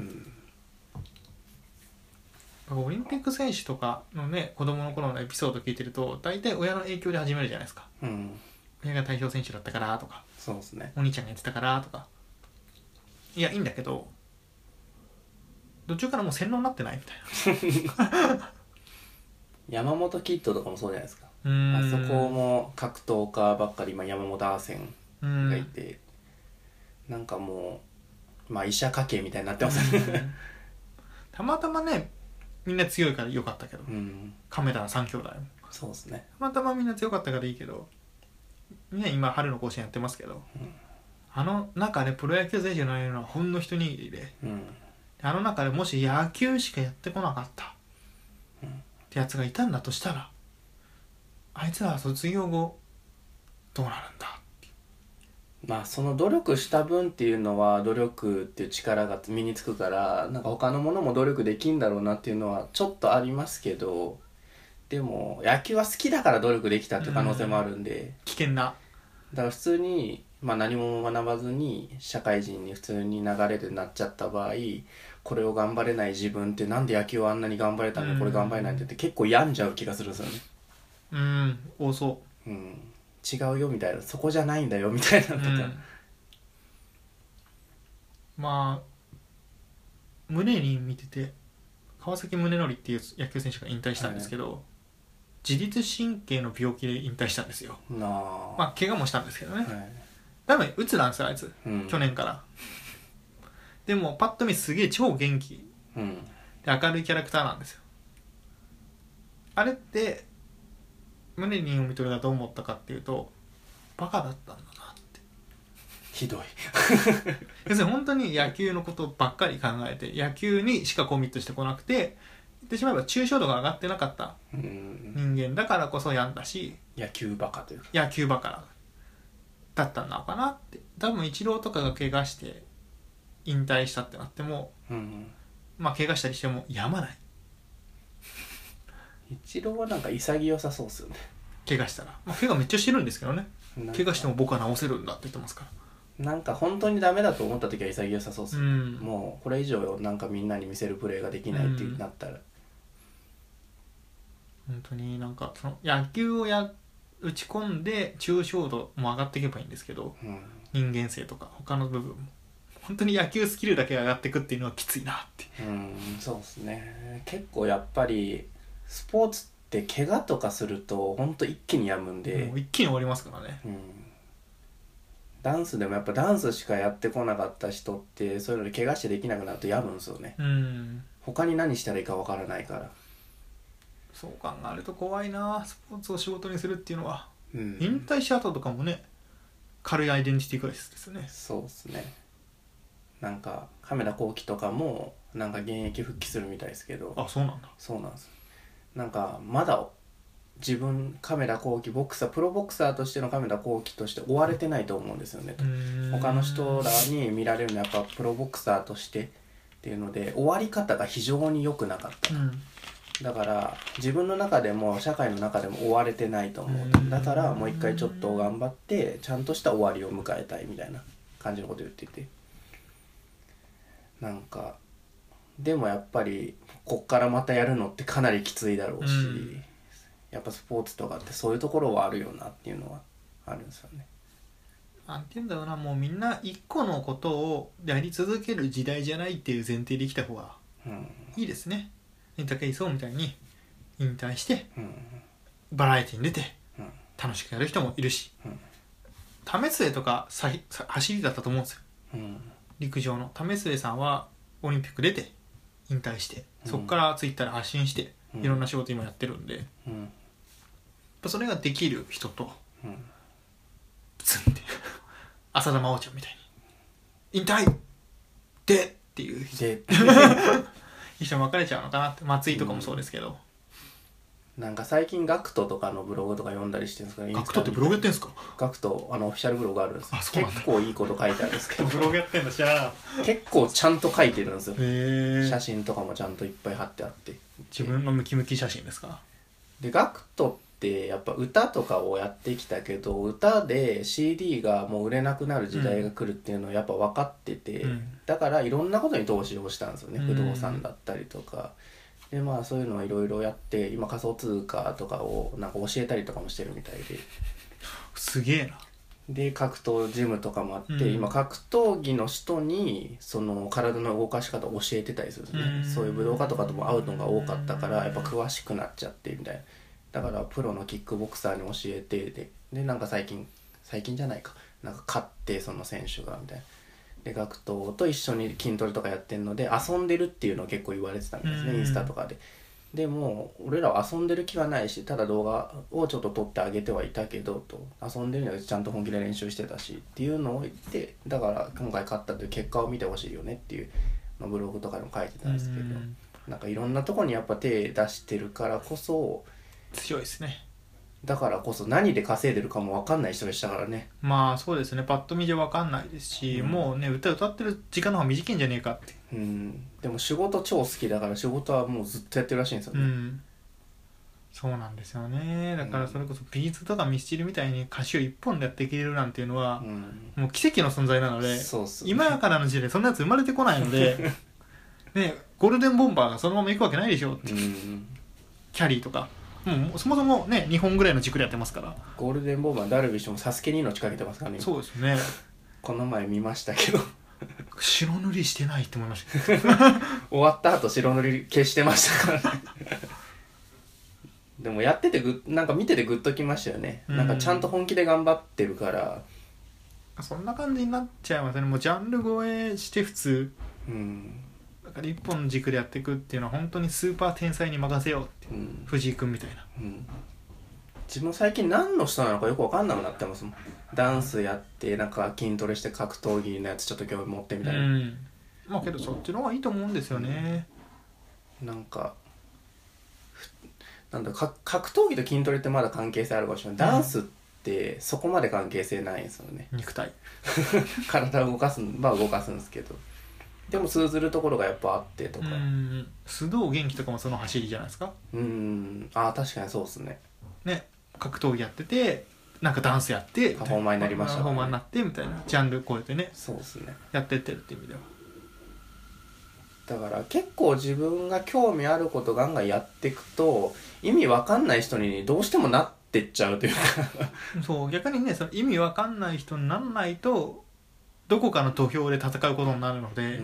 オリンピック選手とかのね子供の頃のエピソード聞いてると大体親の影響で始めるじゃないですか、うん、親が代表選手だったからとかそうですねお兄ちゃんがやってたからとかいやいいんだけど途中からもう洗脳になってないみたいな山本キッドとかもそうじゃないですか。 あそこも格闘家ばっかり、今山本アーセンがいて、なんかもうまあ医者家系みたいになってますねたまたまねみんな強いから良かったけど、うん、亀田三兄弟もそうですね、 たまたまみんな強かったからいいけどね、今春の甲子園やってますけど、うん、あの中でプロ野球選手ののはほんの一握りで、うん、あの中でもし野球しかやってこなかった、うん、ってやつがいたんだとしたら、あいつは卒業後どうなるんだって。 まあその努力した分っていうのは努力っていう力が身につくから、なんか他のものも努力できんだろうなっていうのはちょっとありますけど、でも野球は好きだから努力できたっていう可能性もあるんで、 危険な。 だから普通に、まあ、何も学ばずに社会人に普通に流れでなっちゃった場合、これを頑張れない自分ってなんで野球をあんなに頑張れたんだ、これ頑張れないって言って結構病んじゃう気がするんですよね。 うん、多そう、 うん、違うよみたいな、そこじゃないんだよみたいなとか、うん、 まあ宗に見てて、川崎宗則っていう野球選手が引退したんですけど、はい、自律神経の病気で引退したんですよ。なあ、まあ怪我もしたんですけどね、はい、多分うつなんですよあいつ、うん、去年から。でもパッと見すげえ超元気、うん、で明るいキャラクターなんですよ。あれって宗に読み取りがどう思ったかっていうと、バカだったんだなって。 ひどい要するに本当に野球のことばっかり考えて、野球にしかコミットしてこなくて、言ってしまえば抽象度が上がってなかった人間だからこそ病んだし、 野球バカというか野球バカだったのかなって。多分イチローとかが怪我して引退したってなっても、うん、まあ怪我したりしてもやまない。 イチローはなんか潔さそうっすよね。 怪我したら、まあ、怪我めっちゃしてるんですけどね。怪我しても僕は治せるんだって言ってますから。なんか本当にダメだと思った時は潔さそうっすよ、うん、もうこれ以上なんかみんなに見せるプレーができないってなったら、うん、 本当になんかその野球をや打ち込んで抽象度も上がっていけばいいんですけど、うん、人間性とか他の部分も本当に野球スキルだけ上がっていくっていうのはきついなって。 うん、そうですね。結構やっぱりスポーツって怪我とかすると本当一気に病むんで、 もう一気に終わりますからね、うん、 ダンスでもやっぱダンスしかやってこなかった人ってそういうので怪我してできなくなると病むんですよね、うん、他に何したらいいかわからないから。 そう考えると怖いな、スポーツを仕事にするっていうのは、うん、引退した後とかもね、軽いアイデンティティクライシスですよね。 そうですね。なんか亀田光輝とかもなんか現役復帰するみたいですけど。 あ、そうなんだ。 そうなんです。なんかまだ自分亀田光輝ボクサープロボクサーとしての亀田光輝として追われてないと思うんですよね。他の人らに見られるのはやっぱプロボクサーとしてっていうので終わり方が非常に良くなかった、うん、だから自分の中でも社会の中でも追われてないと思う。だからもう一回ちょっと頑張ってちゃんとした終わりを迎えたいみたいな感じのこと言ってて、なんかでもやっぱりこっからまたやるのってかなりきついだろうし、うん、やっぱスポーツとかってそういうところはあるよなっていうのはあるんですよね。 なんて言うんだろうな、もうみんな一個のことをやり続ける時代じゃないっていう前提で生きた方がいいですね。ネタケイソーみたいに引退して、うん、バラエティに出て、うん、楽しくやる人もいるし、うん、為末とかささ走りだったと思うんですよ、うん、陸上の為末さんはオリンピック出て引退して、そこからツイッターで発信して、うん、いろんな仕事今やってるんで、うん、それができる人と、うん、プツンって浅田真央ちゃんみたいに引退でっていう人も分かれちゃうのかなって。松井とかもそうですけど、 うん、なんか最近ガクトとかのブログとか読んだりしてるんですかね。 ガクトってブログやってんすか。 ガクトあのオフィシャルブログあるんです。結構いいこと書いてあるんですけどブログやってんの知らなかった。 結構ちゃんと書いてるんですよ。へ写真とかもちゃんといっぱい貼ってあって。 自分のムキムキ写真ですか。 でガクトってやっぱ歌とかをやってきたけど、歌で シーディー がもう売れなくなる時代が来るっていうのをやっぱ分かってて、うん、だからいろんなことに投資をしたんですよね、うん、不動産だったりとかで、まあそういうのをいろいろやって今仮想通貨とかをなんか教えたりとかもしてるみたいで、 すげえな。 で格闘ジムとかもあって、うん、今格闘技の人にその体の動かし方を教えてたりするんですね、うん、そういう武道家とかとも会うのが多かったからやっぱ詳しくなっちゃってみたいな。 だからプロのキックボクサーに教えてででなんか最近最近じゃないかなんか勝ってその選手がみたいなで学徒と一緒に筋トレとかやってるので遊んでるっていうのを結構言われてたみたいですね、インスタとかで。でも俺らは遊んでる気はないし、ただ動画をちょっと撮ってあげてはいたけどと、遊んでるのはちゃんと本気で練習してたしっていうのを言って、だから今回勝ったという結果を見てほしいよねっていうのブログとかでも書いてたんですけど、なんかいろんなとこにやっぱ手出してるからこそ強いですね。 だからこそ何で稼いでるかも分かんない人でしたからね。 まあそうですね、パッと見じゃ分かんないですし、うん、もうね歌歌ってる時間の方が短いんじゃねえかって。 うん、でも仕事超好きだから仕事はもうずっとやってるらしいんですよね。うん、 そうなんですよね。だからそれこそビーズとかミスチルみたいに歌手一本でやっていけるなんていうのは、うん、もう奇跡の存在なので、そうそう、今からの時代そんなやつ生まれてこないのでね、ゴールデンボンバーがそのまま行くわけないでしょって、うん、キャリーとかもうそもそもねにほんぐらいの軸でやってますから。 ゴールデンボンバーダルビッシュもサスケに命かけてますからね。 そうですねこの前見ましたけど白塗りしてないって思いました終わった後白塗り消してましたからねでもやっててぐなんか見ててグッときましたよね、うん、なんかちゃんと本気で頑張ってるからそんな感じになっちゃいますね。もうジャンル超えして普通、うん、だから一本の軸でやっていくっていうのは本当にスーパー天才に任せようって、うん、藤井君みたいな、うん、 自分最近何の人なのかよく分かんなくなってますもん。ダンスやってなんか筋トレして格闘技のやつちょっと興味持ってみたいな、うん、 まあけどそっちの方がいいと思うんですよね、 うん、なんかなんだか格闘技と筋トレってまだ関係性あるかもしれない。ダンスってそこまで関係性ないんですよね。 肉体体を動かすまあ動かすんですけど、でも通ずるところがやっぱあってとか。うん、 須藤元気とかもその走りじゃないですか。 うん、ああ確かにそうですね。 ね、格闘技やっててなんかダンスやってパフォーマーになりましたね。 パフォーマーになってみたいなジャンル超えてね。 そうですね。 やってってるっていう意味では。 だから結構自分が興味あることガンガンやっていくと意味わかんない人にどうしてもなってっちゃうというかそう逆にねその意味わかんない人にならないとどこかの土俵で戦うことになるので、うん、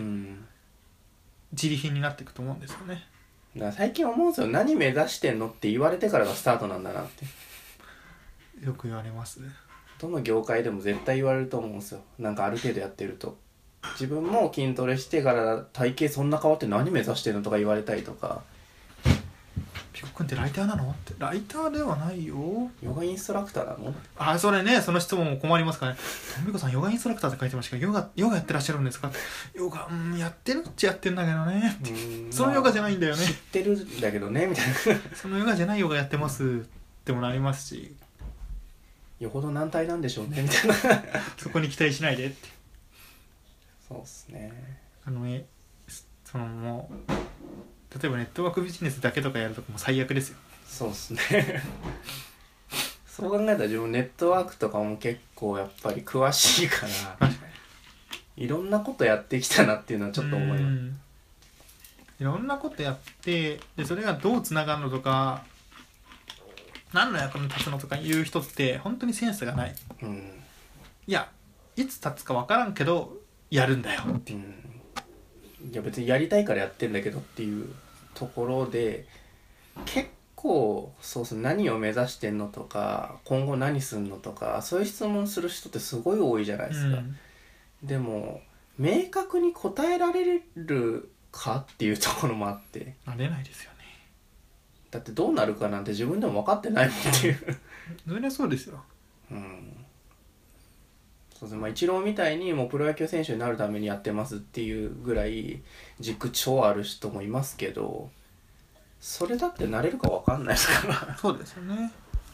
自利品になっていくと思うんですよね。 だから最近思うんですよ。何目指してんのって言われてからがスタートなんだなって。 よく言われます。 どの業界でも絶対言われると思うんですよ。なんかある程度やってると自分も筋トレしてから体型そんな変わって何目指してるのとか言われたりとか。 ピコ君ってライターなのってライターではないよ。 ヨガインストラクターなの？ あそれねその質問も困りますからね。とみこさんヨガインストラクターって書いてましたけどヨガヨガやってらっしゃるんですか？ヨガうんやってるっちゃやってるんだけどね。そのヨガじゃないんだよね。 知ってるんだけどねみたいなそのヨガじゃないヨガやってますってもなりますし。 よほど軟体なんでしょうねみたいなそこに期待しないでって。 そうっすね。 あのえそのもう例えばネットワークビジネスだけとかやるとかも最悪ですよ。 そうっすねそう考えたら自分ネットワークとかも結構やっぱり詳しいからいろんなことやってきたなっていうのはちょっと思います。 いろんなことやってでそれがどうつながるのとか何の役に立つのとかいう人って本当にセンスがない、うん、いやいつ立つか分からんけどやるんだよって、うん、 いや別にやりたいからやってんだけどっていうところで結構そうそう何を目指してんのとか今後何すんのとかそういう質問する人ってすごい多いじゃないですか、うん、でも明確に答えられるかっていうところもあってなれないですよね。 だってどうなるかなんて自分でも分かってないもんっていうそりゃそうですよ。 うん。そうですね。まあイチローみたいにもうプロ野球選手になるためにやってますっていうぐらい軸超ある人もいますけど、それだってなれるか分かんないですからそうですよね。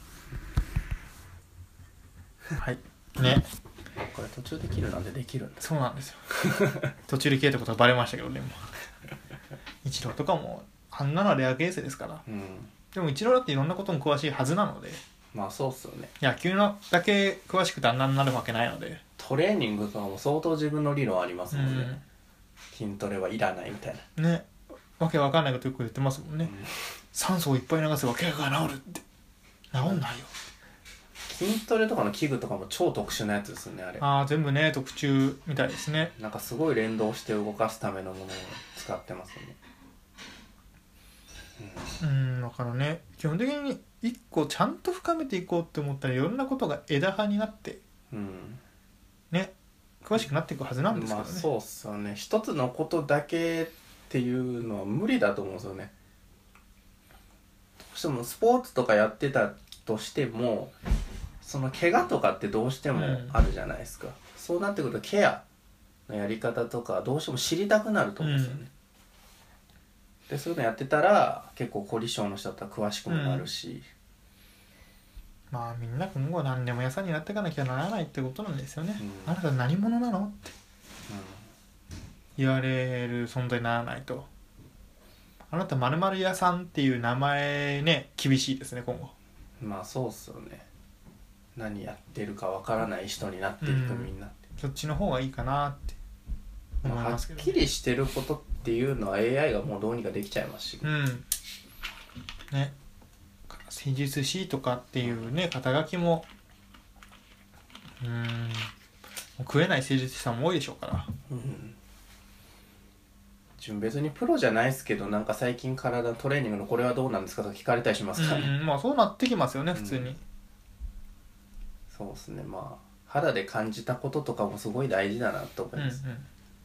はいね。 これ途中で切るなんでできるんです。 そうなんですよ途中で切れたことがバレましたけどね。もイチローとかもあんなのはレアケースですから、うん、でもイチローだっていろんなことも詳しいはずなので。 まあそうっすよね。 野球のだけ詳しくてあんなになるわけないので。 トレーニングとかも相当自分の理論ありますもんね、うん、筋トレはいらないみたいなね。わけわかんないことよく言ってますもんね、うん、酸素をいっぱい流せば怪我が治るって治んないよ。 筋トレとかの器具とかも超特殊なやつですよねあれ。 ああ全部ね特注みたいですね。 なんかすごい連動して動かすためのものを使ってますよね。 うん、だからね基本的に一個ちゃんと深めていこうって思ったらいろんなことが枝葉になって、うん、ね詳しくなっていくはずなんですけどね。 まあそうっすよね。一つのことだけっていうのは無理だと思うんですよね。どうしてもスポーツとかやってたとしてもその怪我とかってどうしてもあるじゃないですか、うん、そうなってくるとケアのやり方とかどうしても知りたくなると思うんですよね、うん、でそういうのやってたら結構凝り性の人だったら詳しくもなるし、うんまあみんな今後何でも屋さんになっていかなきゃならないってことなんですよね、うん、あなた何者なのって言われる存在にならないと、あなた〇〇屋さんっていう名前ね厳しいですね今後。 まあそうっすよね。何やってるかわからない人になっていく、うん、みんなってそっちの方がいいかなって思いますけど、 ね、はっきりしてることっていうのは エーアイ がもうどうにかできちゃいますし、 うんね施術師とかっていうね肩書きもうーんもう食えない施術師さんも多いでしょうから、うん、 自分別にプロじゃないですけどなんか最近体トレーニングのこれはどうなんですかとか聞かれたりしますからね、 うん、まあそうなってきますよね普通に、うん、 そうですね。まあ肌で感じたこととかもすごい大事だなと思います、うんうん、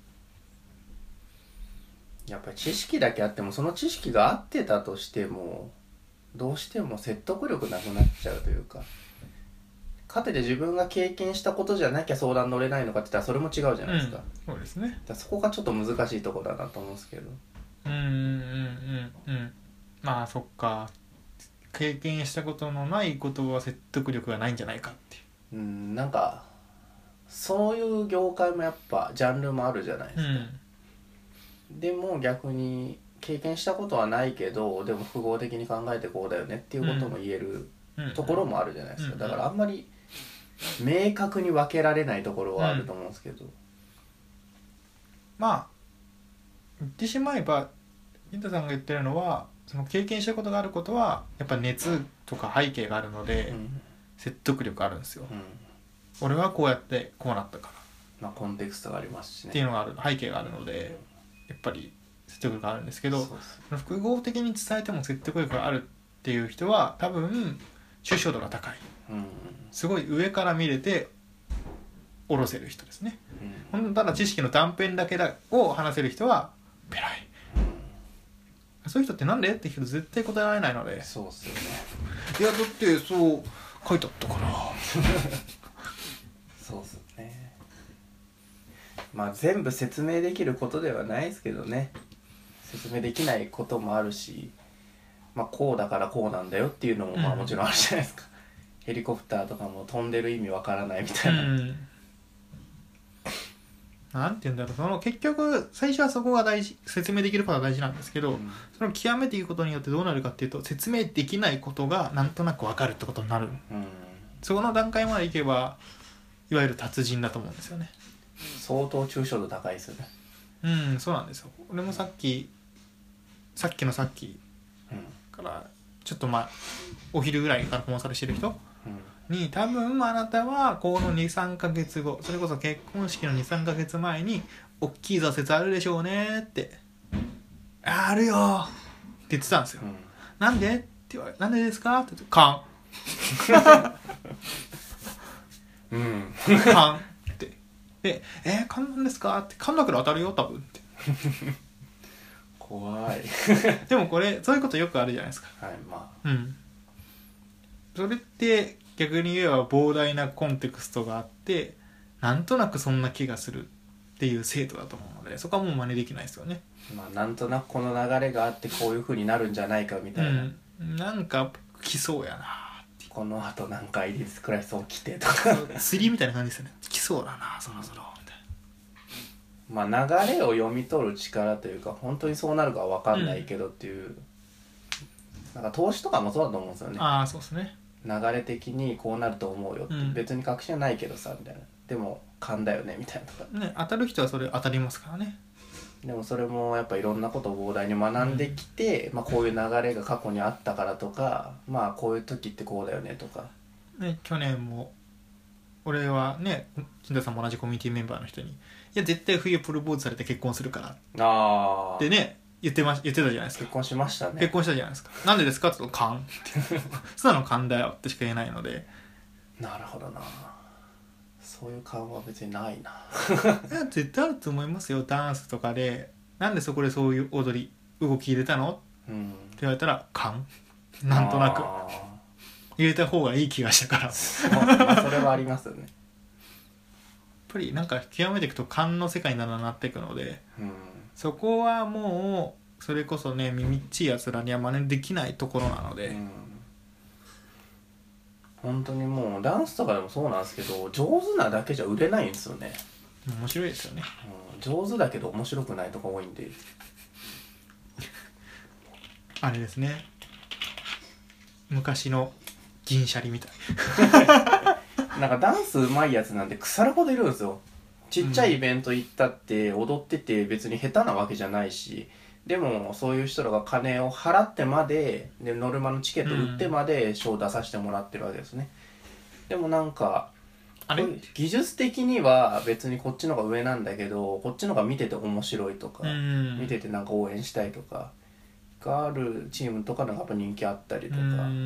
やっぱり知識だけあってもその知識が合ってたとしてもどうしても説得力なくなっちゃうというか、かてで自分が経験したことじゃなきゃ相談乗れないのかって言ったらそれも違うじゃないですか、 うん、そうですね。 だそこがちょっと難しいところだなと思うんですけど、 うんうんうんうんまあそっか経験したことのないことは説得力がないんじゃないかっていう、 うんなんかそういう業界もやっぱジャンルもあるじゃないですか、うん、でも逆に経験したことはないけどでも複合的に考えてこうだよねっていうことも言えるところもあるじゃないですか、だからあんまり明確に分けられないところはあると思うんですけど、うん、 まあ言ってしまえば金田さんが言ってるのはその経験したことがあることはやっぱ熱とか背景があるので、うん、説得力あるんですよ、うん、俺はこうやってこうなったから、 まあ、コンテクストがありますしねっていうのがある背景があるので、やっぱり説得力があるんですけど、複合的に伝えても説得力があるっていう人は多分抽象度が高い、うん、すごい上から見れて下ろせる人ですね、うん、ただ知識の断片だけだを話せる人はペライ、うん、そういう人ってなんでって人絶対答えられないので、 そうっすよね。 いやだってそう書いてあったからそうっすよね。まあ全部説明できることではないですけどね、説明できないこともあるし、まあこうだからこうなんだよっていうのもまあもちろんあるじゃないですか、うん、ヘリコプターとかも飛んでる意味わからないみたいな、うん、 なんて言うんだろう、その結局最初はそこが大事、説明できることが大事なんですけど、うん、その極めていくことによってどうなるかっていうと説明できないことがなんとなくわかるってことになる、うん、そこの段階までいけばいわゆる達人だと思うんですよね。 相当抽象度高いですよね。 うんそうなんですよ。俺もさっきさっきのさっきからちょっとまあお昼ぐらいからコンサルしてる人に、多分あなたはこの にさんかげつご、それこそ結婚式の にさんかげつまえに大きい挫折あるでしょうねって、あ, あるよって言ってたんですよ、うん、なんでって言われて、なんでですかって言って、勘うん勘ってで、えー、勘なんですかって、勘だから当たるよ多分って怖いでもこれそういうことよくあるじゃないですか。 はいまあうんそれって逆に言えば膨大なコンテクストがあってなんとなくそんな気がするっていう制度だと思うので、そこはもう真似できないですよね。 まあなんとなくこの流れがあってこういう風になるんじゃないかみたいな、 うん、なんか来そうやなってこの後なんかイリスクライス起きてとか釣りみたいな感じですよね。来そうだなそろそろみたいな、まあ流れを読み取る力というか本当にそうなるかは分かんないけどっていう、うん、なんか投資とかもそうだと思うんですよね。 ああそうですね。 流れ的にこうなると思うよって、うん、別に確信はないけどさみたいな、でも勘だよねみたいなとか、 ね、当たる人はそれ当たりますからね。 でもそれもやっぱいろんなことを膨大に学んできて、うんまあ、こういう流れが過去にあったからとか、まあこういう時ってこうだよねとか、 ね、去年も俺はね金田さんも同じコミュニティメンバーの人にいや絶対冬プロポーズされて結婚するからってね言ってま言ってたじゃないですか。 結婚しましたね。 結婚したじゃないですか。なんでですかって言うと勘ってそうなの勘だよってしか言えないので。 なるほどな。そういう勘は別にないな。 いや絶対あると思いますよ。ダンスとかでなんでそこでそういう踊り動き入れたの、うん、って言われたら勘なんとなく入れた方がいい気がしたからそう、まあ、それはありますよね。やっぱりなんか極めていくと勘の世界にななっていくので、うん、そこはもうそれこそね耳っちいやつらには真似できないところなので、うん、 本当にもうダンスとかでもそうなんですけど上手なだけじゃ売れないんですよね。 面白いですよね、 うん、上手だけど面白くないとか多いんであれですね、昔の銀シャリみたいなんかダンス上手いやつなんて腐るほどいるんですよ。ちっちゃいイベント行ったって踊ってて別に下手なわけじゃないし、でもそういう人らが金を払ってまで、でノルマのチケット売ってまでショー出させてもらってるわけですね、うん、でもなんかあれ技術的には別にこっちの方が上なんだけどこっちの方が見てて面白いとか、うん、見ててなんか応援したいとかがあるチームとかなんかやっぱ人気あったりとか、うん、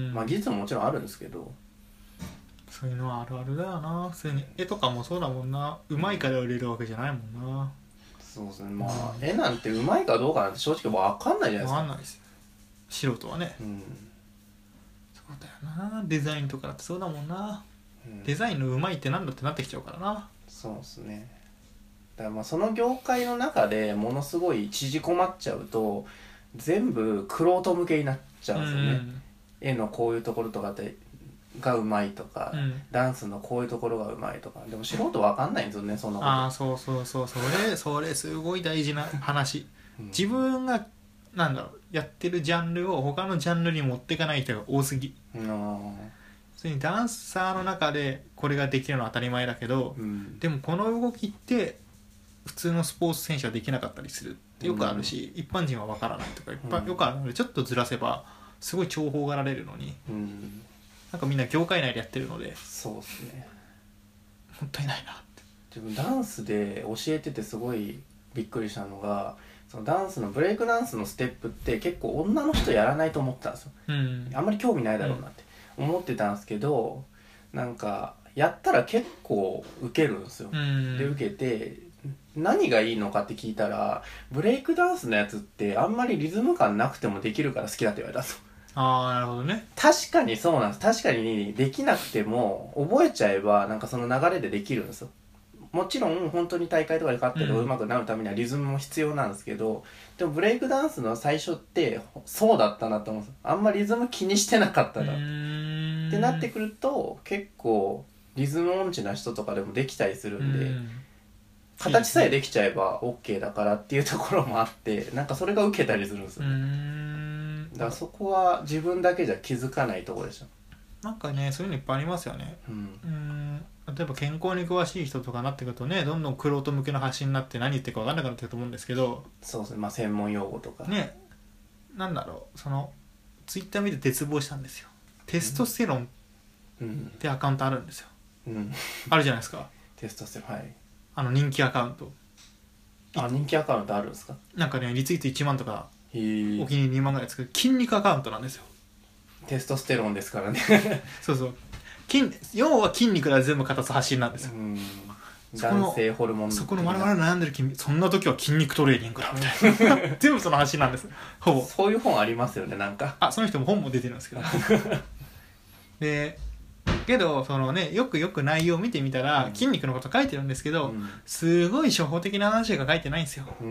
まあ技術ももちろんあるんですけど、 そういうのはあるあるだよな。普通に絵とかもそうだもんな。うまいから売れるわけじゃないもんな。 そうですね。まあ、うん、絵なんてうまいかどうかなんて正直分かんないじゃないですか。 分かんないですよ。素人はね、うん、そうだよな。デザインとかだってそうだもんな、うん、デザインのうまいってなんだってなってきちゃうからな。 そうですね。だからまあその業界の中でものすごい縮こまっちゃうと全部玄人向けになっちゃうんですよね、うん、絵のこういうところとかってがうまいとか、うん、ダンスのこういうところがうまいとか、でも素人わかんないんですよね、そんなこと。 ああ、そうそうそう、それそれすごい大事な話、うん、自分がなんだろうやってるジャンルを他のジャンルに持っていかない人が多すぎ、うん、普通にダンサーの中でこれができるのは当たり前だけど、うん、でもこの動きって普通のスポーツ選手はできなかったりするってよくあるし、うん、一般人はわからないとかいっぱいよくあるので、ちょっとずらせばすごい重宝がられるのに、うん、なんかみんな業界内でやってるので、 そうですね、 もったいないなって。 自分ダンスで教えててすごいびっくりしたのが、そのダンスのブレイクダンスのステップって結構女の人やらないと思ってたんですよ、うん、あんまり興味ないだろうなって思ってたんですけど、なんかやったら結構ウケるんですよ、うん、で受けて何がいいのかって聞いたら、ブレイクダンスのやつってあんまりリズム感なくてもできるから好きだって言われたんですよ。 ああ、なるほどね。 確かにそうなんです。確かにできなくても覚えちゃえばなんかその流れでできるんですよ。もちろん本当に大会とかで勝ってる上手くなるためにはリズムも必要なんですけど、うん、でもブレイクダンスの最初ってそうだったなと思うんです。あんまリズム気にしてなかったなってなってくると、結構リズム音痴な人とかでもできたりするんで、うん形さえできちゃえば OK だからっていうところもあって、なんかそれが受けたりするんですよ、ね、うーんだからそこは自分だけじゃ気づかないところでしょ。 なんかね、そういうのいっぱいありますよね、うん、うーん例えば健康に詳しい人とかなってくるとね、どんどん玄人向けの発信になって何言ってるか分かんなくなってると思うんですけど、 そうですね、まあ専門用語とかね、なんだろう、そのツイッター見て絶望したんですよ。テストステロンってアカウントあるんですよ、うん、あるじゃないですか。 テストステロン、はい、 あの人気アカウント。 あ、人気アカウントあるんですか。 なんかね、リツイートいちまんとかお気に入りにまんぐらいつく筋肉アカウントなんですよ。 テストステロンですからねそうそう、筋要は筋肉が全部形発信なんですよ。うん男性ホルモンそこの我々悩んでる筋そんな時は筋肉トレーニングだみたいな全部その発信なんです。ほぼそういう本ありますよね、なんか。 あ、その人も本も出てるんですけどでけどそのね、よくよく内容を見てみたら、うん、筋肉のこと書いてるんですけど、うん、すごい初歩的な話しか書いてないんですよ、うん、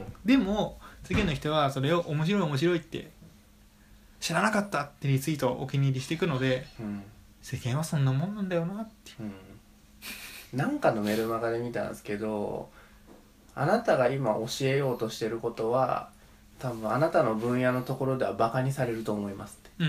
でも世間の人はそれを面白い面白いって知らなかったってリツイートをお気に入りしていくので、うん、世間はそんなもんなんだよなって、 うん、なんかのメルマガで見たんですけど、あなたが今教えようとしてることは多分あなたの分野のところではバカにされると思いますって、うん、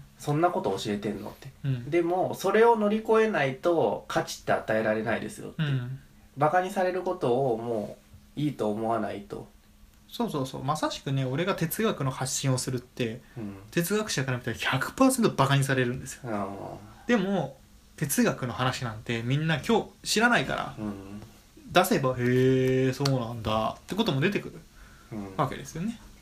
そんなこと教えてんのって、うん、でもそれを乗り越えないと価値って与えられないですよって、うん、バカにされることをもういいと思わないと。 そうそうそう、まさしくね、俺が哲学の発信をするって、うん、哲学者から見たら ひゃくパーセント バカにされるんですよ。でも哲学の話なんてみんな今日知らないから、うん、出せばへえそうなんだってことも出てくる、うん、わけですよね。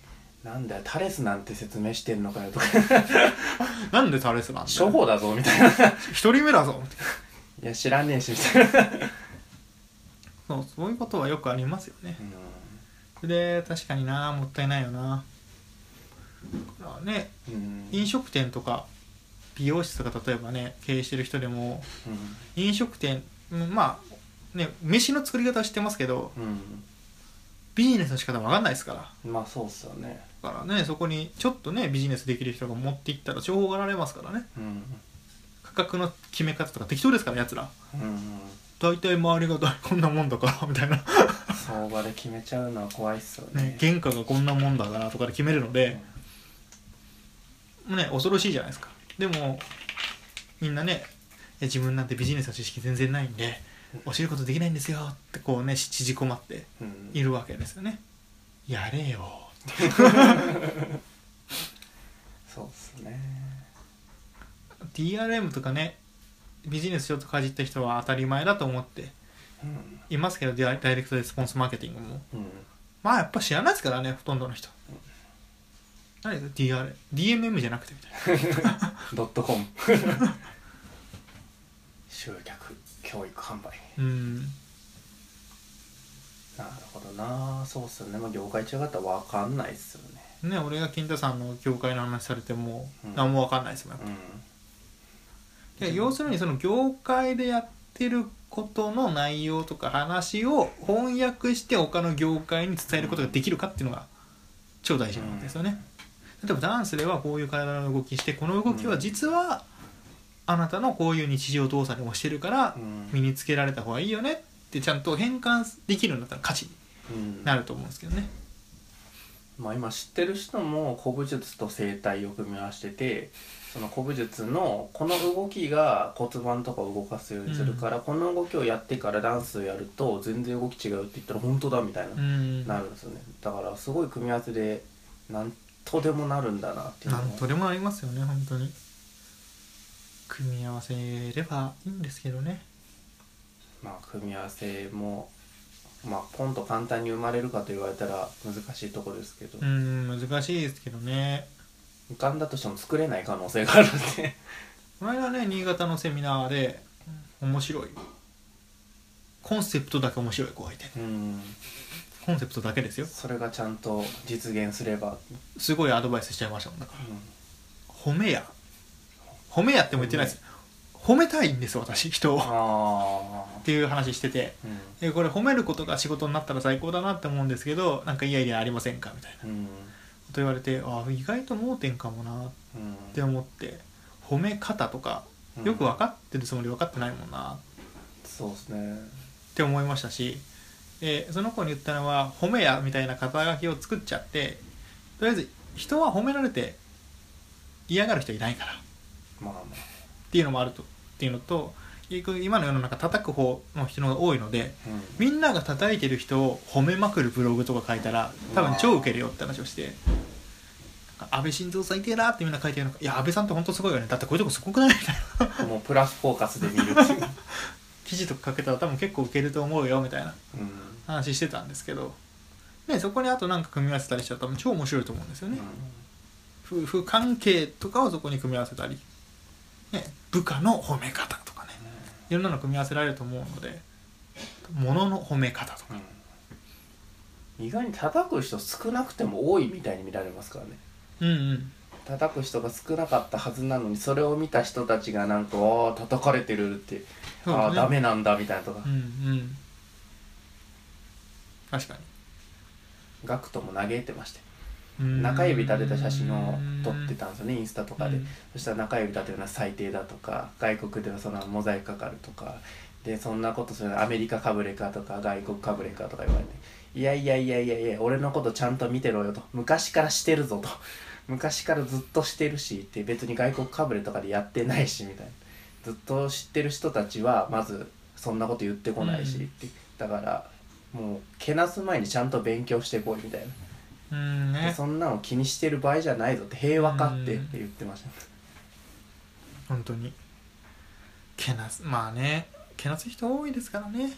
なんだよタレスなんて説明してんのかよとかなんでタレスなんだよ処方だぞみたいな一人目だぞいや知らねえしみたいなそうそういうことはよくありますよね、うん、で確かになもったいないよなだからね、うん、飲食店とか美容室とか例えばね経営してる人でも、うん、飲食店まあね飯の作り方は知ってますけど、うん、ビジネスの仕方分かんないですからまあそうっすよねだからねそこにちょっとねビジネスできる人が持っていったら情報がられますからね、うん、価格の決め方とか適当ですからやつら、うんうん、大体周りがこんなもんだからみたいな相場で決めちゃうのは怖いっすよね、 ね原価がこんなもんだからとかで決めるので、うん、ね恐ろしいじゃないですかでもみんなね自分なんてビジネスの知識全然ないんで教えることできないんですよってこうね縮こまっているわけですよね、うん、やれよそうっすねディーアールエム とかねビジネスちょっとかじった人は当たり前だと思っていますけど、うん、ダイレクトレスポンスマーケティングも、うん、まあやっぱ知らないですからねほとんどの人、うん、何ですか ディーアール ディーエムエム じゃなくてみたいなドットコム集客教育販売うんなるほどなそうっすよね、まあ、業界違ったら分かんないっすよねね俺が金太さんの業界の話されても何も分かんないですもん、うん、で要するにその業界でやってることの内容とか話を翻訳して他の業界に伝えることができるかっていうのが超大事なんですよね、うん、例えばダンスではこういう体の動きしてこの動きは実はあなたのこういう日常動作でもしてるから身につけられた方がいいよねってちゃんと変換できるんだったら価値になると思うんですけどね、 うんまあ、今知ってる人も古武術と整体を組み合わせててその古武術のこの動きが骨盤とかを動かすようにするから、うん、この動きをやってからダンスをやると全然動き違うって言ったら本当だみたいな、うん、なるんですよねだからすごい組み合わせでなんとでもなるもなっていうのなんとでもなりますよね本当に組み合わせればいいんですけどねまあ組み合わせもまあポンと簡単に生まれるかと言われたら難しいところですけどうん難しいですけどね浮かんだとしても作れない可能性があるんでこの間ね新潟のセミナーで面白いコンセプトだけ面白い子がいてうんコンセプトだけですよそれがちゃんと実現すればすごいアドバイスしちゃいましたもんだから、うん、褒めや褒めやっても言ってないです、うん、褒めたいんです私人をっていう話してて、うん、でこれ褒めることが仕事になったら最高だなって思うんですけどなんかいいアイデアありませんかみたいな、うん、こと言われてあ意外と盲点かもなって思って、うん、褒め方とかよく分かってるつもり分かってないもんな、 うん、そうですねって思いましたしでその子に言ったのは褒めやみたいな肩書きを作っちゃってとりあえず人は褒められて嫌がる人いないからまあまあ、 っていうのもあるとっていうのと今の世の中叩く方の人が多いので、うん、みんなが叩いてる人を褒めまくるブログとか書いたら多分超ウケるよって話をして安倍晋三さんいてえなってみんな書いてるのかいや安倍さんって本当すごいよねだってこういうとこすごくないみたいなもうプラスフォーカスで見るっていう記事とか書けたら多分結構ウケると思うよみたいな話してたんですけど、ね、そこにあとなんか組み合わせたりしたら多分超面白いと思うんですよね、うん、夫婦関係とかをそこに組み合わせたりね、部下の褒め方とかね、いろんなの組み合わせられると思うので物の褒め方とか、 うん、意外に叩く人少なくても多いみたいに見られますからねうんうん叩く人が少なかったはずなのにそれを見た人たちがなんかああ叩かれてるって、ね、ああダメなんだみたいなとか、うんうん、 確かにガクトも嘆いてましたよ中指立てた写真を撮ってたんですよねインスタとかで、うん、そしたら中指立てるのは最低だとか外国ではそのモザイクかかるとかでそんなことするのアメリカかぶれかとか外国かぶれかとか言われていやいやいやいやいや俺のことちゃんと見てろよと昔からしてるぞと昔からずっとしてるしって別に外国かぶれとかでやってないしみたいなずっと知ってる人たちはまずそんなこと言ってこないしって、うん、だからもうけなす前にちゃんと勉強してこいみたいなうんね、そんなの気にしてる場合じゃないぞって平和かってって言ってました、 本当にけなすまあねけなす人多いですからね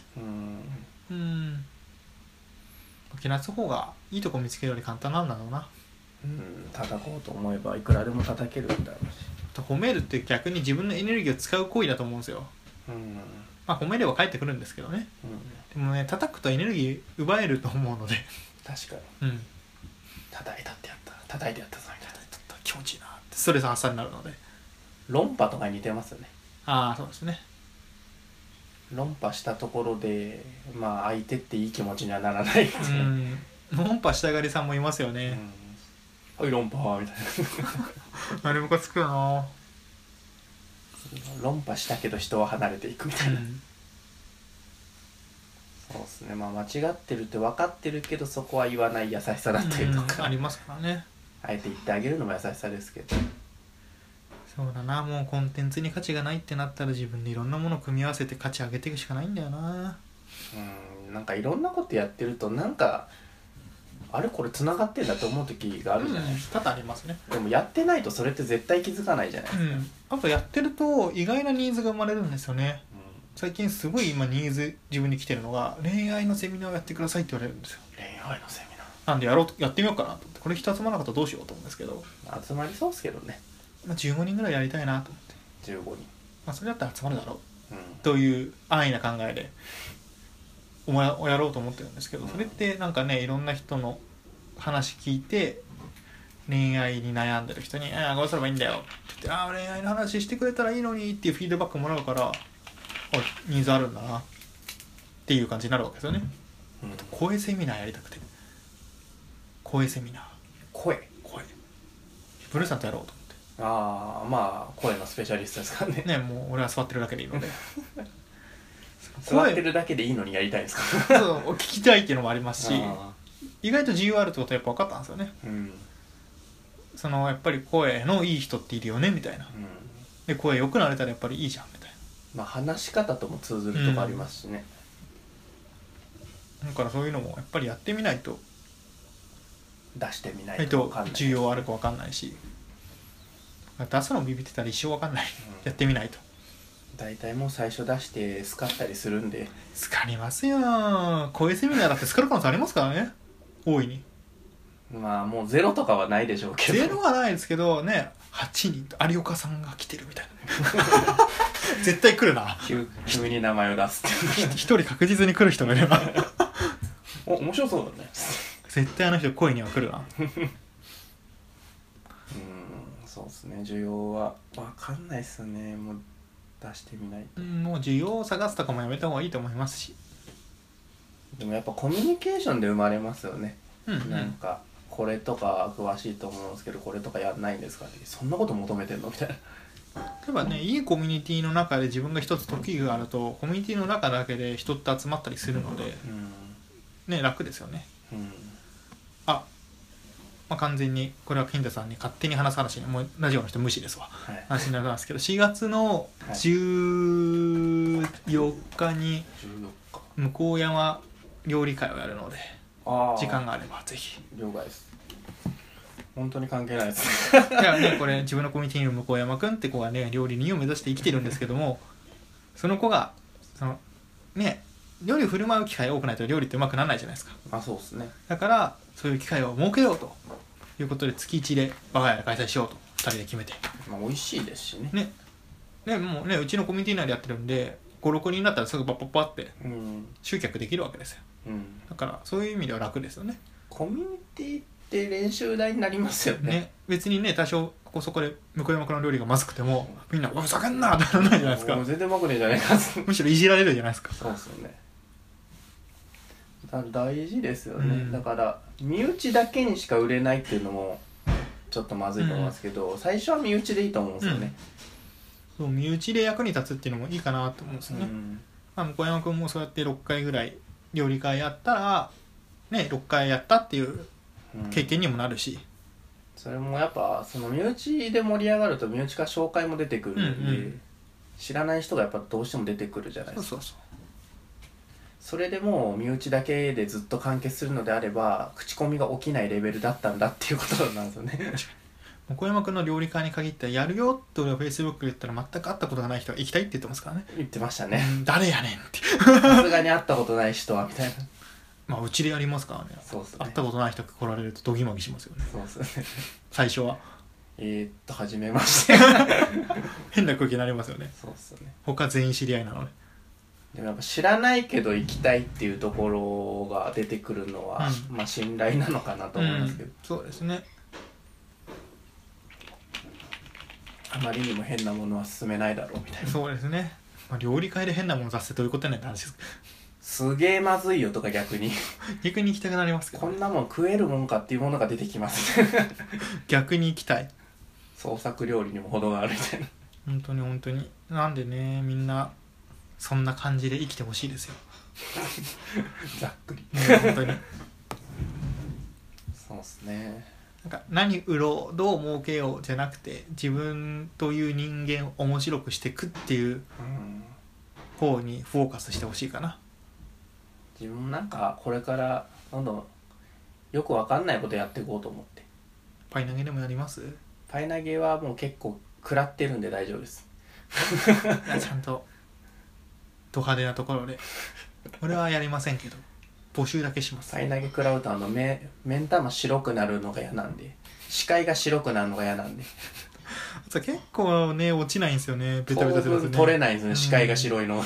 うんうんけなす方がいいとこ見つけるより簡単なんだろうなうん叩こうと思えばいくらでも叩けるんだろうし、 褒めるって逆に自分のエネルギーを使う行為だと思うんですよ。 うん、 まあ褒めれば返ってくるんですけどね、うん、でもね叩くとエネルギー奪えると思うので確かに、うん、 叩いたってやった叩いてやったぞみたいな、 気持ちいいなってストレス発散になるので、 論破とかに似てますよね。 ああそうですね。 論破したところでまあ相手っていい気持ちにはならないみたいな、うん、 論破したがりさんもいますよね、 うん、はい論破みたいなあれムカつくよな。 論破したけど人は離れていくみたいな、うん、そうですね。まあ間違ってるって分かってるけどそこは言わない優しさだったりとか、 うん、ありますからね。 あえて言ってあげるのも優しさですけど、 そうだな、もうコンテンツに価値がないってなったら自分でいろんなものを組み合わせて価値上げていくしかないんだよな。 うん、なんかいろんなことやってるとなんかあれこれ繋がってんだと思う時があるじゃないですか、 うん、多々ありますね。 でもやってないとそれって絶対気づかないじゃないですか、うん、 あとやってると意外なニーズが生まれるんですよね、うん、最近すごい今ニーズ自分に来てるのが恋愛のセミナーをやってくださいって言われるんですよ。 恋愛のセミナーなんでやろうとやってみようかなと思って、これ人集まらなかったらどうしようと思うんですけど、 集まりそうですけどね、 まあ、じゅうごにんぐらいやりたいなと思って。 じゅうごにん、 まあ、それだったら集まるだろう、うん、という安易な考えでお前をやろうと思ってるんですけど、それってなんかねいろんな人の話聞いて恋愛に悩んでる人に「ああどうすればいいんだよ」って言って「ああ恋愛の話してくれたらいいのに」っていうフィードバックもらうから、あニーズあるんだなっていう感じになるわけですよね、うん、声セミナーやりたくて、声セミナー声声ブルーさんとやろうと思って。 ああまあ声のスペシャリストですからね。 ねもう俺は座ってるだけでいいので座ってるだけでいいのにやりたいですかそう聞きたいっていうのもありますし、意外と需要あるってことはやっぱ分かったんですよね、うん、そのやっぱり声のいい人っているよねみたいな、うん、で声良くなれたらやっぱりいいじゃんみたいな、 まあ話し方とも通ずるとこありますしね、 うん、だからそういうのもやっぱりやってみないと出してみないと分かんない、 需要あるか分かんないし、出すのビビってたら一生分かんない、うん、やってみないと。 大体もう最初出してスカったりするんで。 スカりますよ。声セミナーだってスカる可能性ありますからね、大いに。 まあもうゼロとかはないでしょうけど。 ゼロはないですけどね、はちにん有岡さんが来てるみたいな絶対来るな、 急に名前を出すって一人確実に来る人がいればお面白そうだね絶対あの人声には来るなうんそうですね、需要は分かんないっすよね、もう出してみないと。 もう需要を探すとかもやめた方がいいと思いますし、 でもやっぱコミュニケーションで生まれますよね、 うんうん、 なんかこれとか詳しいと思うんですけどこれとかやんないんですかって、そんなこと求めてんのみたいな。 例えばね、いいコミュニティの中で自分が一つ得意があるとコミュニティの中だけで人って集まったりするので、うん、ね楽ですよね、うん、あ、まあ、完全にこれは金田さんに勝手に話す話に、もうラジオの人無視ですわ、はい、話になりますけどしがつのじゅうよっかに向山料理会をやるので、時間があればぜひ。 了解です。本当に関係ないですいやね、これ自分のコミュニティにいる向山くんって子がね料理人を目指して生きてるんですけども、その子がそのね料理を振る舞う機会が多くないと料理ってうまくならないじゃないですか。 あ、そうですね。 だからそういう機会を設けようということで月いちで我が家で開催しようとふたりで決めて、 まあ美味しいですしね。 ね、ねもうねうちのコミュニティ内でやってるんでご、ろくにんになったらすぐパッパッパって集客できるわけですよ、うん、だからそういう意味では楽ですよね。 コミュニティって練習台になりますよ ね, ね別にね多少ここそこで向山君の料理がまずくてもみんな「おふざけんな!」ってならないじゃないですか。 もう全然うまくねえじゃないかむしろいじられるじゃないですか。 そうですよね。だ大事ですよね、うん、だから身内だけにしか売れないっていうのもちょっとまずいと思いますけど、うん、最初は身内でいいと思うんですよね、うん、 そう身内で役に立つっていうのもいいかなと思うんですよね、うんまあ、向山君もそうやってろっかいぐらい料理会やったらねろっかいやったっていう経験にもなるし、うん、 それもやっぱその身内で盛り上がると身内から紹介も出てくるんで、うんうん、知らない人がやっぱどうしても出てくるじゃないですか。そうそうそう。それでもう身内だけでずっと完結するのであれば口コミが起きないレベルだったんだっていうことなんですよね向山君の料理会に限ってやるよって俺は Facebook で言ったら全く会ったことがない人は行きたいって言ってますからね。 言ってましたね、 うん、誰やねんってさすがに会ったことない人はみたいなまあうちでやりますからね。 そうっすね。 会ったことない人が来られるとドギマギしますよね。 そうっすね。 最初はえーっと初めまして変な空気になりますよね。 そうっすね。 他全員知り合いなので。 でもやっぱ知らないけど行きたいっていうところが出てくるのは、うん、まあ信頼なのかなと思いますけど、うん、 そうですね。 あまりにも変なものは勧めないだろうみたいな。 そうですね、まあ、料理会で変なもの出してどういうことやねんって話です。 すげえまずいよとか逆に逆に行きたくなりますけど、 こんなもん食えるもんかっていうものが出てきます逆に行きたい。 創作料理にも程があるみたいな。 本当に本当に。なんでね、みんなそんな感じで生きてほしいですよざっくり本当にそうっすね。 なんか何売ろうどう儲けようじゃなくて、自分という人間を面白くしていくっていう方にフォーカスしてほしいかな。 自分なんかこれからどんどんよくわかんないことやっていこうと思って。 パイ投げでもやります？ パイ投げはもう結構食らってるんで大丈夫ですちゃんとド派手なところで俺はやりませんけど募集だけします。 パイ投げ食らうとあの目目ん玉白くなるのが嫌なんで、視界が白くなるのが嫌なんで結構ね落ちないんですよね。ベタベタするんですね。 取れないんですね、視界が白いのが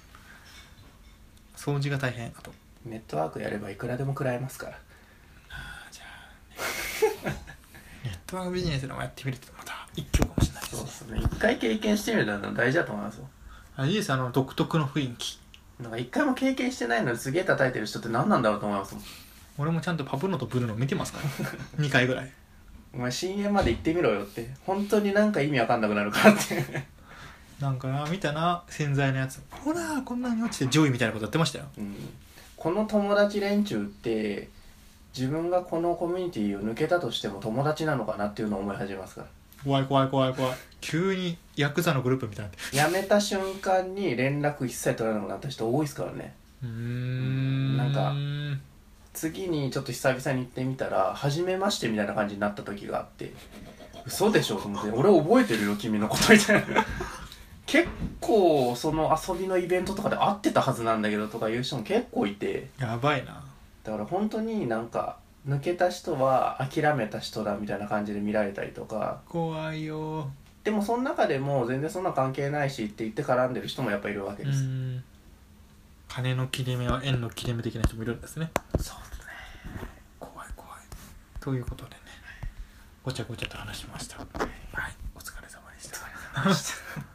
掃除が大変。あとネットワークやればいくらでも食らえますから。 あじゃあ、ね、ネットワークビジネスでもやってみるとまた一興かもしれないですね。 そうですね、一回経験してみるの大事だと思いますよ。 あいいです、あの独特の雰囲気。 なんか一回も経験してないのにすげえ叩いてる人って何なんだろうと思いますもん。 俺もちゃんとパブロとブルーノ見てますからにかいぐらい。 お前深淵まで行ってみろよって、本当になんか意味わかんなくなるからってなんかな、見たな、洗剤のやつ、ほらこんなに落ちて上位みたいなことやってましたよ、 うん、この友達連中って自分がこのコミュニティを抜けたとしても友達なのかなっていうのを思い始めますから。 怖い怖い怖い怖い。急にヤクザのグループみたいな。 辞めた瞬間に連絡一切取らなくなった人多いですからね。 うーん、 なんか次にちょっと久々に行ってみたら初めましてみたいな感じになった時があって、嘘でしょと思って、俺覚えてるよ君のことみたいな結構その遊びのイベントとかで会ってたはずなんだけどとかいう人も結構いて、 やばいな。 だから本当になんか抜けた人は諦めた人だみたいな感じで見られたりとか。 怖いよ。 でもその中でも全然そんな関係ないしって言って絡んでる人もやっぱいるわけです。 うん、金の切れ目は縁の切れ目的な人もいるんですね。 そうですね、 怖い怖い。ということでね、ごちゃごちゃと話しました。はい、お疲れ様でした。